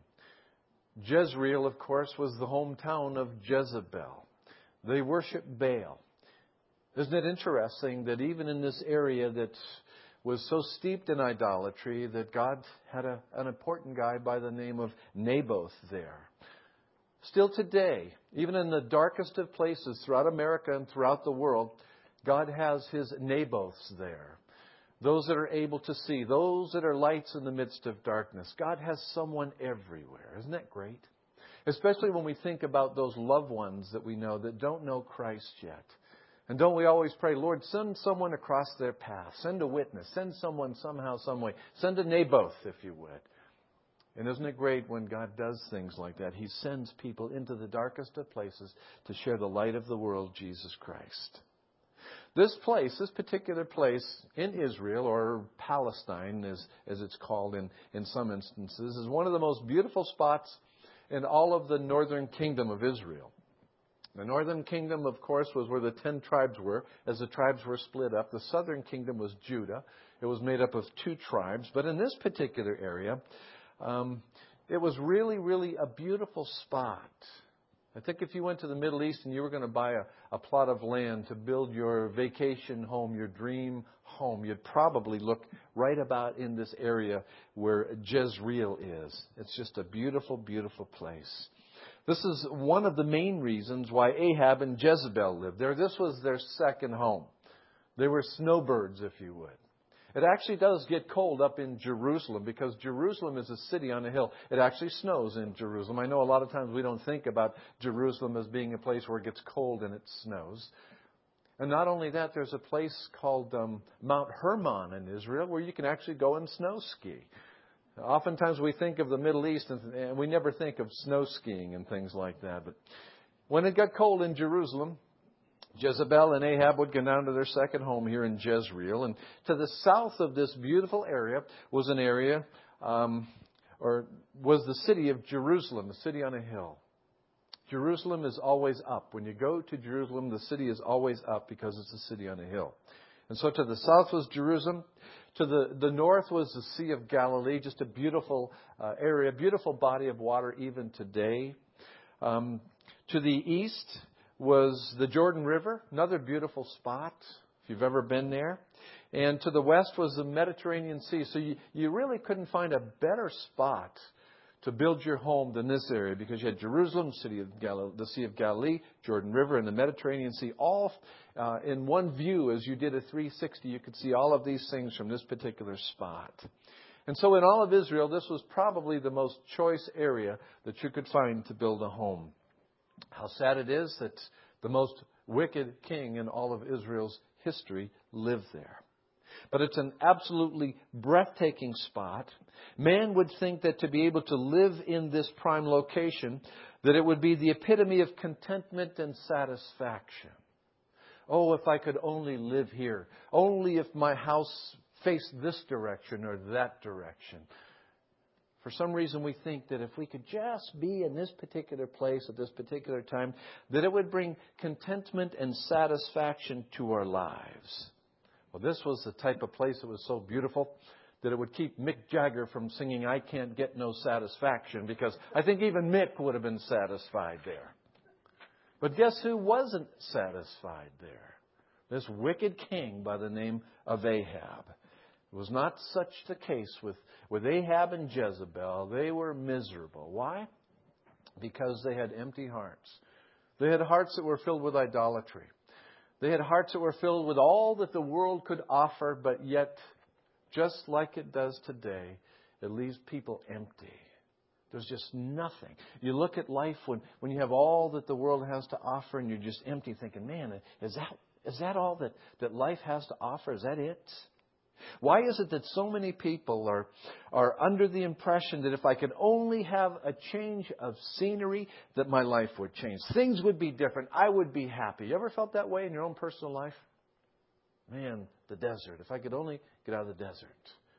Jezreel, of course, was the hometown of Jezebel. They worshiped Baal. Isn't it interesting that even in this area that was so steeped in idolatry that God had a, an important guy by the name of Naboth there? Still today, even in the darkest of places throughout America and throughout the world, God has his Naboths there. Those that are able to see, those that are lights in the midst of darkness. God has someone everywhere. Isn't that great? Especially when we think about those loved ones that we know that don't know Christ yet. And don't we always pray, Lord, send someone across their path. Send a witness. Send someone somehow, some way. Send a Naboth, if you would. And isn't it great when God does things like that? He sends people into the darkest of places to share the light of the world, Jesus Christ. This place, this particular place in Israel, or Palestine as, as it's called in, in some instances, is one of the most beautiful spots in all of the northern kingdom of Israel. The northern kingdom, of course, was where the ten tribes were, as the tribes were split up. The southern kingdom was Judah. It was made up of two tribes. But in this particular area, um, it was really, really a beautiful spot. I think if you went to the Middle East and you were going to buy a, a plot of land to build your vacation home, your dream home, you'd probably look right about in this area where Jezreel is. It's just a beautiful, beautiful place. This is one of the main reasons why Ahab and Jezebel lived there. This was their second home. They were snowbirds, if you would. It actually does get cold up in Jerusalem because Jerusalem is a city on a hill. It actually snows in Jerusalem. I know a lot of times we don't think about Jerusalem as being a place where it gets cold and it snows. And not only that, there's a place called um, Mount Hermon in Israel where you can actually go and snow ski. Oftentimes we think of the Middle East and, and we never think of snow skiing and things like that. But when it got cold in Jerusalem, Jezebel and Ahab would go down to their second home here in Jezreel. And to the south of this beautiful area was an area, um, or was the city of Jerusalem, a city on a hill. Jerusalem is always up. When you go to Jerusalem, the city is always up because it's a city on a hill. And so to the south was Jerusalem. To the, the north was the Sea of Galilee, just a beautiful uh, area, beautiful body of water even today. Um, to the east was the Jordan River, another beautiful spot, if you've ever been there. And to the west was the Mediterranean Sea. So you, you really couldn't find a better spot to build your home than this area, because you had Jerusalem, city of Galilee, the Sea of Galilee, Jordan River, and the Mediterranean Sea, all uh, in one view. As you did a three sixty, you could see all of these things from this particular spot. And so in all of Israel, this was probably the most choice area that you could find to build a home. How sad it is that the most wicked king in all of Israel's history lived there. But it's an absolutely breathtaking spot. Man would think that to be able to live in this prime location, that it would be the epitome of contentment and satisfaction. Oh, if I could only live here. Only if my house faced this direction or that direction. For some reason, we think that if we could just be in this particular place at this particular time, that it would bring contentment and satisfaction to our lives. Well, this was the type of place that was so beautiful that it would keep Mick Jagger from singing "I Can't Get No Satisfaction," because I think even Mick would have been satisfied there. But guess who wasn't satisfied there? This wicked king by the name of Ahab. It was not such the case with, with Ahab and Jezebel. They were miserable. Why? Because they had empty hearts. They had hearts that were filled with idolatry. They had hearts that were filled with all that the world could offer, but yet, just like it does today, it leaves people empty. There's just nothing. You look at life when, when you have all that the world has to offer and you're just empty, thinking, man, is that is that all that, that life has to offer? Is that it? Why is it that so many people are, are under the impression that if I could only have a change of scenery, that my life would change? Things would be different. I would be happy. You ever felt that way in your own personal life? Man, the desert. If I could only get out of the desert.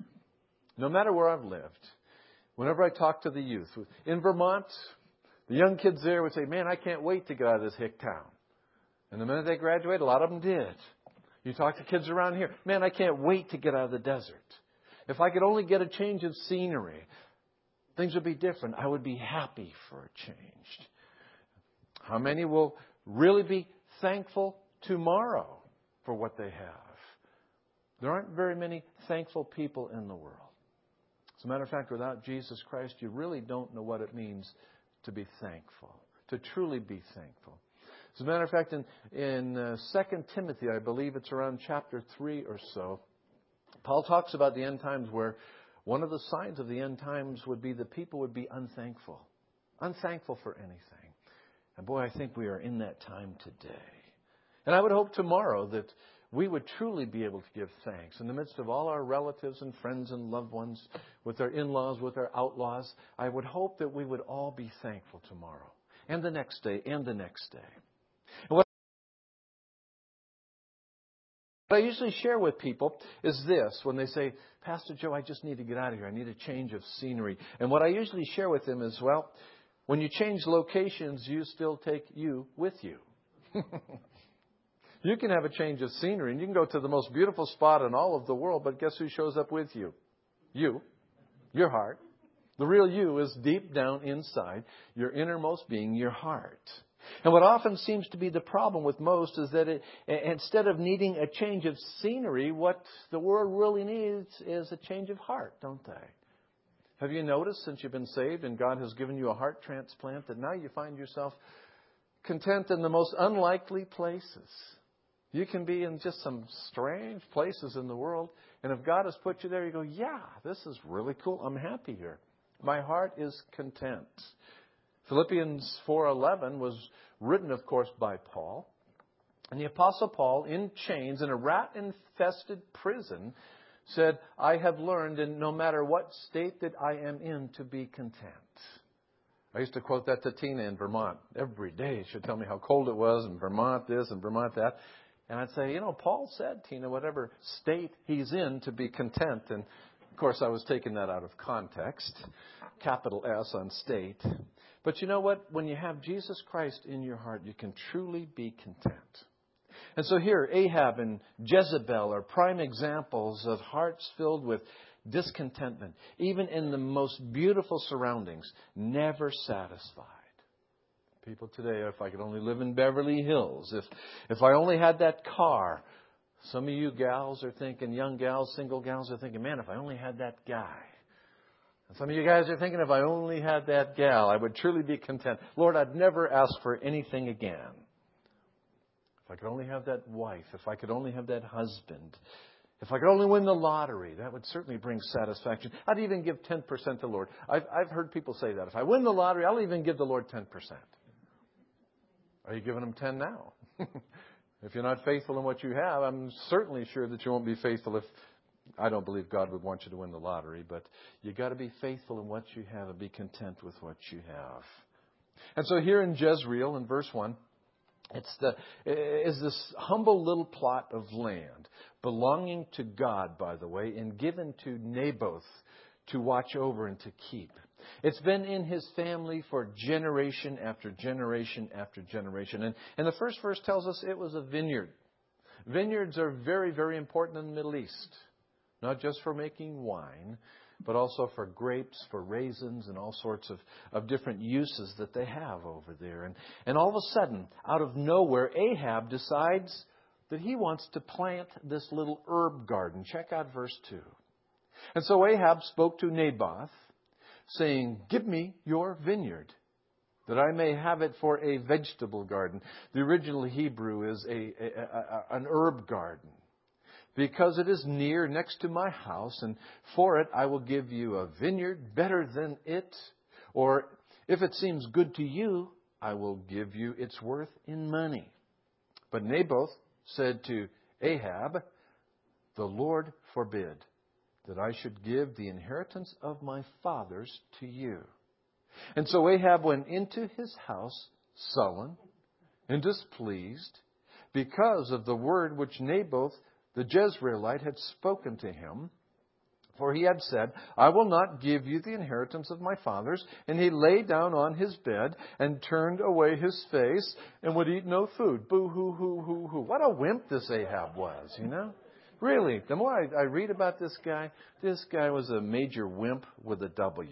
No matter where I've lived, whenever I talk to the youth, in Vermont, the young kids there would say, man, I can't wait to get out of this hick town. And the minute they graduate, a lot of them did. You talk to kids around here, man, I can't wait to get out of the desert. If I could only get a change of scenery, things would be different. I would be happy for a change. How many will really be thankful tomorrow for what they have? There aren't very many thankful people in the world. As a matter of fact, without Jesus Christ, you really don't know what it means to be thankful, to truly be thankful. As a matter of fact, in, in uh, Second Timothy, I believe it's around chapter three or so, Paul talks about the end times where one of the signs of the end times would be that people would be unthankful. Unthankful for anything. And boy, I think we are in that time today. And I would hope tomorrow that we would truly be able to give thanks in the midst of all our relatives and friends and loved ones, with our in-laws, with our outlaws. I would hope that we would all be thankful tomorrow and the next day and the next day. And what I usually share with people is this, when they say, Pastor Joe, I just need to get out of here. I need a change of scenery. And what I usually share with them is, well, when you change locations, you still take you with you. You can have a change of scenery and you can go to the most beautiful spot in all of the world, but guess who shows up with you? You. Your heart. The real you is deep down inside your innermost being, your heart. And what often seems to be the problem with most is that it, instead of needing a change of scenery, what the world really needs is a change of heart, don't they? Have you noticed since you've been saved and God has given you a heart transplant that now you find yourself content in the most unlikely places? You can be in just some strange places in the world, and if God has put you there, you go, yeah, this is really cool. I'm happy here. My heart is content. Philippians four eleven was written, of course, by Paul. And the Apostle Paul, in chains, in a rat-infested prison, said, I have learned, in no matter what state that I am in, to be content. I used to quote that to Tina in Vermont. Every day she'd tell me how cold it was in Vermont this and Vermont that. And I'd say, you know, Paul said, Tina, whatever state he's in, to be content. And, of course, I was taking that out of context. Capital S on state. But you know what? When you have Jesus Christ in your heart, you can truly be content. And so here, Ahab and Jezebel are prime examples of hearts filled with discontentment, even in the most beautiful surroundings, never satisfied. People today, if I could only live in Beverly Hills, if if I only had that car. Some of you gals are thinking, young gals, single gals are thinking, man, if I only had that guy. And some of you guys are thinking, if I only had that gal, I would truly be content. Lord, I'd never ask for anything again. If I could only have that wife, if I could only have that husband, if I could only win the lottery, that would certainly bring satisfaction. I'd even give ten percent to the Lord. I've, I've heard people say that. If I win the lottery, I'll even give the Lord ten percent. Are you giving Him ten now? If you're not faithful in what you have, I'm certainly sure that you won't be faithful if, I don't believe God would want you to win the lottery, but you got to be faithful in what you have and be content with what you have. And so here in Jezreel, in verse one, It's the is this humble little plot of land belonging to God, by the way, and given to Naboth to watch over and to keep. It's been in his family for generation after generation after generation. And, and the first verse tells us it was a vineyard. Vineyards are very, very important in the Middle East, not just for making wine, but also for grapes, for raisins, and all sorts of, of different uses that they have over there. And, and all of a sudden, out of nowhere, Ahab decides that he wants to plant this little herb garden. Check out verse two. And so Ahab spoke to Naboth, saying, give me your vineyard, that I may have it for a vegetable garden. The original Hebrew is a, a, a an herb garden. Because it is near, next to my house, and for it I will give you a vineyard better than it. Or if it seems good to you, I will give you its worth in money. But Naboth said to Ahab, the Lord forbid that I should give the inheritance of my fathers to you. And so Ahab went into his house sullen and displeased because of the word which Naboth the Jezreelite had spoken to him. For he had said, I will not give you the inheritance of my fathers. And he lay down on his bed and turned away his face and would eat no food. Boo hoo hoo hoo hoo. What a wimp this Ahab was, you know. Really, the more I, I read about this guy, this guy was a major wimp with a W.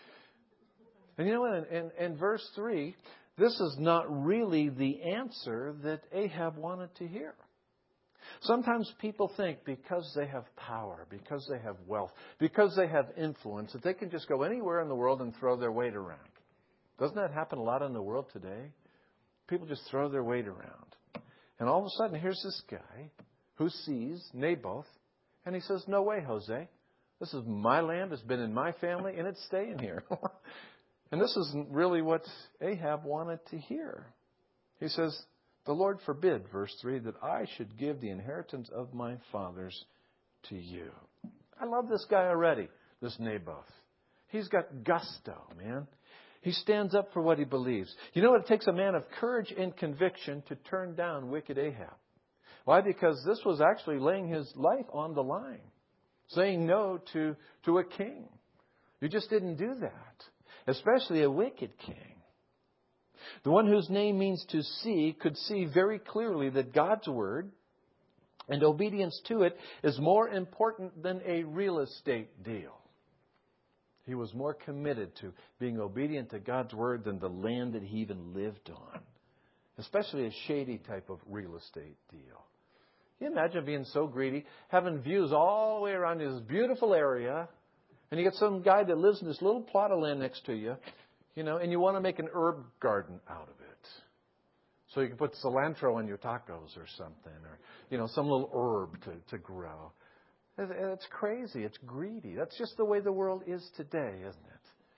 And you know what? In, in, in verse three, this is not really the answer that Ahab wanted to hear. Sometimes people think because they have power, because they have wealth, because they have influence, that they can just go anywhere in the world and throw their weight around. Doesn't that happen a lot in the world today? People just throw their weight around. And all of a sudden, here's this guy who sees Naboth, and he says, no way, Jose. This is my land. It's been in my family, and it's staying here. And this isn't really what Ahab wanted to hear. He says, the Lord forbid, verse three, that I should give the inheritance of my fathers to you. I love this guy already, this Naboth. He's got gusto, man. He stands up for what he believes. You know, it takes a man of courage and conviction to turn down wicked Ahab. Why? Because this was actually laying his life on the line, saying no to, to a king. You just didn't do that, especially a wicked king. The one whose name means to see could see very clearly that God's word and obedience to it is more important than a real estate deal. He was more committed to being obedient to God's word than the land that he even lived on, especially a shady type of real estate deal. Can you imagine being so greedy, having views all the way around this beautiful area, and you get some guy that lives in this little plot of land next to you, you know, and you want to make an herb garden out of it. So you can put cilantro in your tacos or something, or, you know, some little herb to, to grow. It's crazy. It's greedy. That's just the way the world is today, isn't it?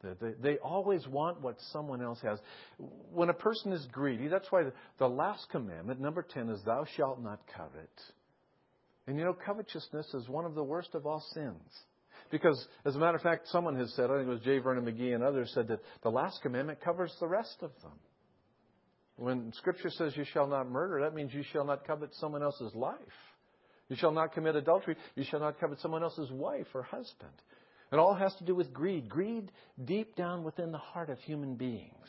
They, they always want what someone else has. When a person is greedy, that's why the, the last commandment, number ten, is thou shalt not covet. And you know, covetousness is one of the worst of all sins. Because, as a matter of fact, someone has said, I think it was J. Vernon McGee and others said that the last commandment covers the rest of them. When Scripture says you shall not murder, that means you shall not covet someone else's life. You shall not commit adultery. You shall not covet someone else's wife or husband. It all has to do with greed. Greed deep down within the heart of human beings.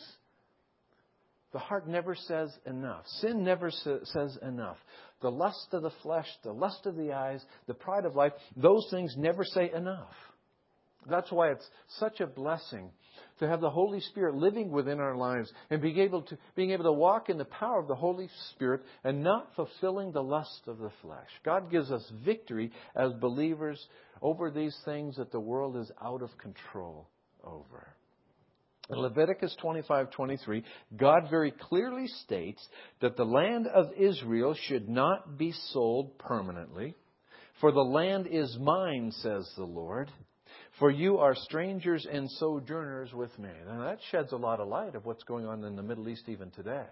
The heart never says enough. Sin never sa- says enough. The lust of the flesh, the lust of the eyes, the pride of life, those things never say enough. That's why it's such a blessing to have the Holy Spirit living within our lives and being able to being able to walk in the power of the Holy Spirit and not fulfilling the lust of the flesh. God gives us victory as believers over these things that the world is out of control over. In Leviticus twenty-five twenty-three, God very clearly states that the land of Israel should not be sold permanently. For the land is mine, says the Lord. For you are strangers and sojourners with me. Now that sheds a lot of light of what's going on in the Middle East even today.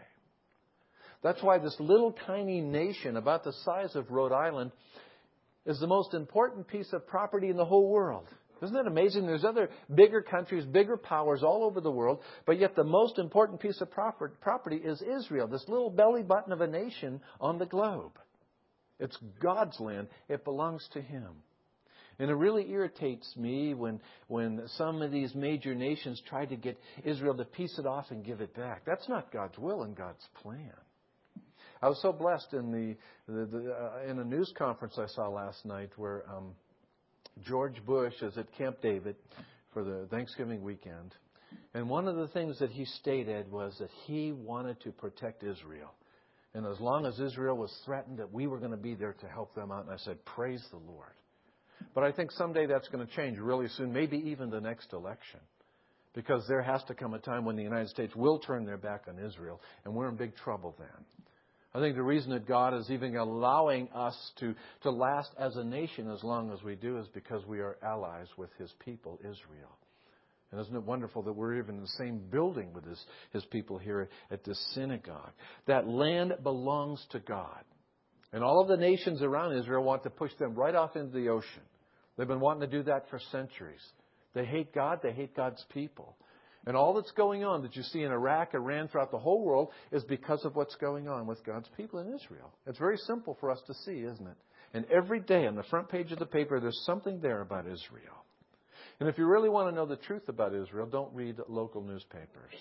That's why this little tiny nation about the size of Rhode Island is the most important piece of property in the whole world. Isn't that amazing? There's other bigger countries, bigger powers all over the world, but yet the most important piece of property is Israel, this little belly button of a nation on the globe. It's God's land. It belongs to Him. And it really irritates me when when some of these major nations try to get Israel to piece it off and give it back. That's not God's will and God's plan. I was so blessed in the, the, the uh, in a news conference I saw last night where um, George Bush is at Camp David for the Thanksgiving weekend. And one of the things that he stated was that he wanted to protect Israel. And as long as Israel was threatened, that we were going to be there to help them out. And I said, praise the Lord. But I think someday that's going to change really soon, maybe even the next election. Because there has to come a time when the United States will turn their back on Israel, and we're in big trouble then. I think the reason that God is even allowing us to, to last as a nation as long as we do is because we are allies with His people, Israel. And isn't it wonderful that we're even in the same building with His, his people here at this synagogue? That land belongs to God. And all of the nations around Israel want to push them right off into the ocean. They've been wanting to do that for centuries. They hate God. They hate God's people. And all that's going on that you see in Iraq, Iran, throughout the whole world is because of what's going on with God's people in Israel. It's very simple for us to see, isn't it? And every day on the front page of the paper, there's something there about Israel. And if you really want to know the truth about Israel, don't read local newspapers.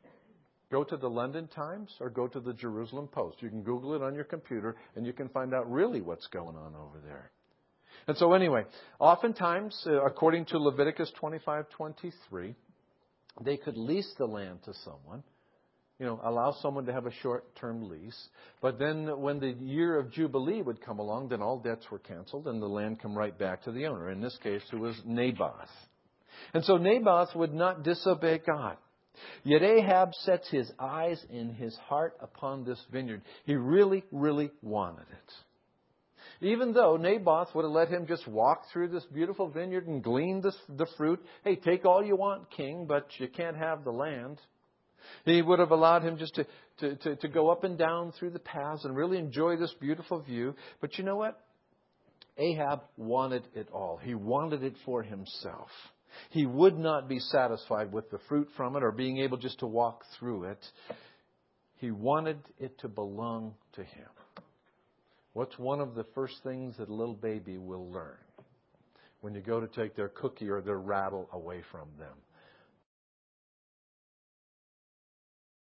Go to the London Times or go to the Jerusalem Post. You can Google it on your computer and you can find out really what's going on over there. And so anyway, oftentimes, uh, according to Leviticus twenty-five twenty-three, they could lease the land to someone, you know, allow someone to have a short-term lease. But then when the year of Jubilee would come along, then all debts were canceled and the land come right back to the owner. In this case, it was Naboth. And so Naboth would not disobey God. Yet Ahab sets his eyes and his heart upon this vineyard. He really, really wanted it. Even though Naboth would have let him just walk through this beautiful vineyard and glean this, the fruit. Hey, take all you want, king, but you can't have the land. He would have allowed him just to, to, to, to go up and down through the paths and really enjoy this beautiful view. But you know what? Ahab wanted it all. He wanted it for himself. He would not be satisfied with the fruit from it or being able just to walk through it. He wanted it to belong to him. What's one of the first things that a little baby will learn when you go to take their cookie or their rattle away from them?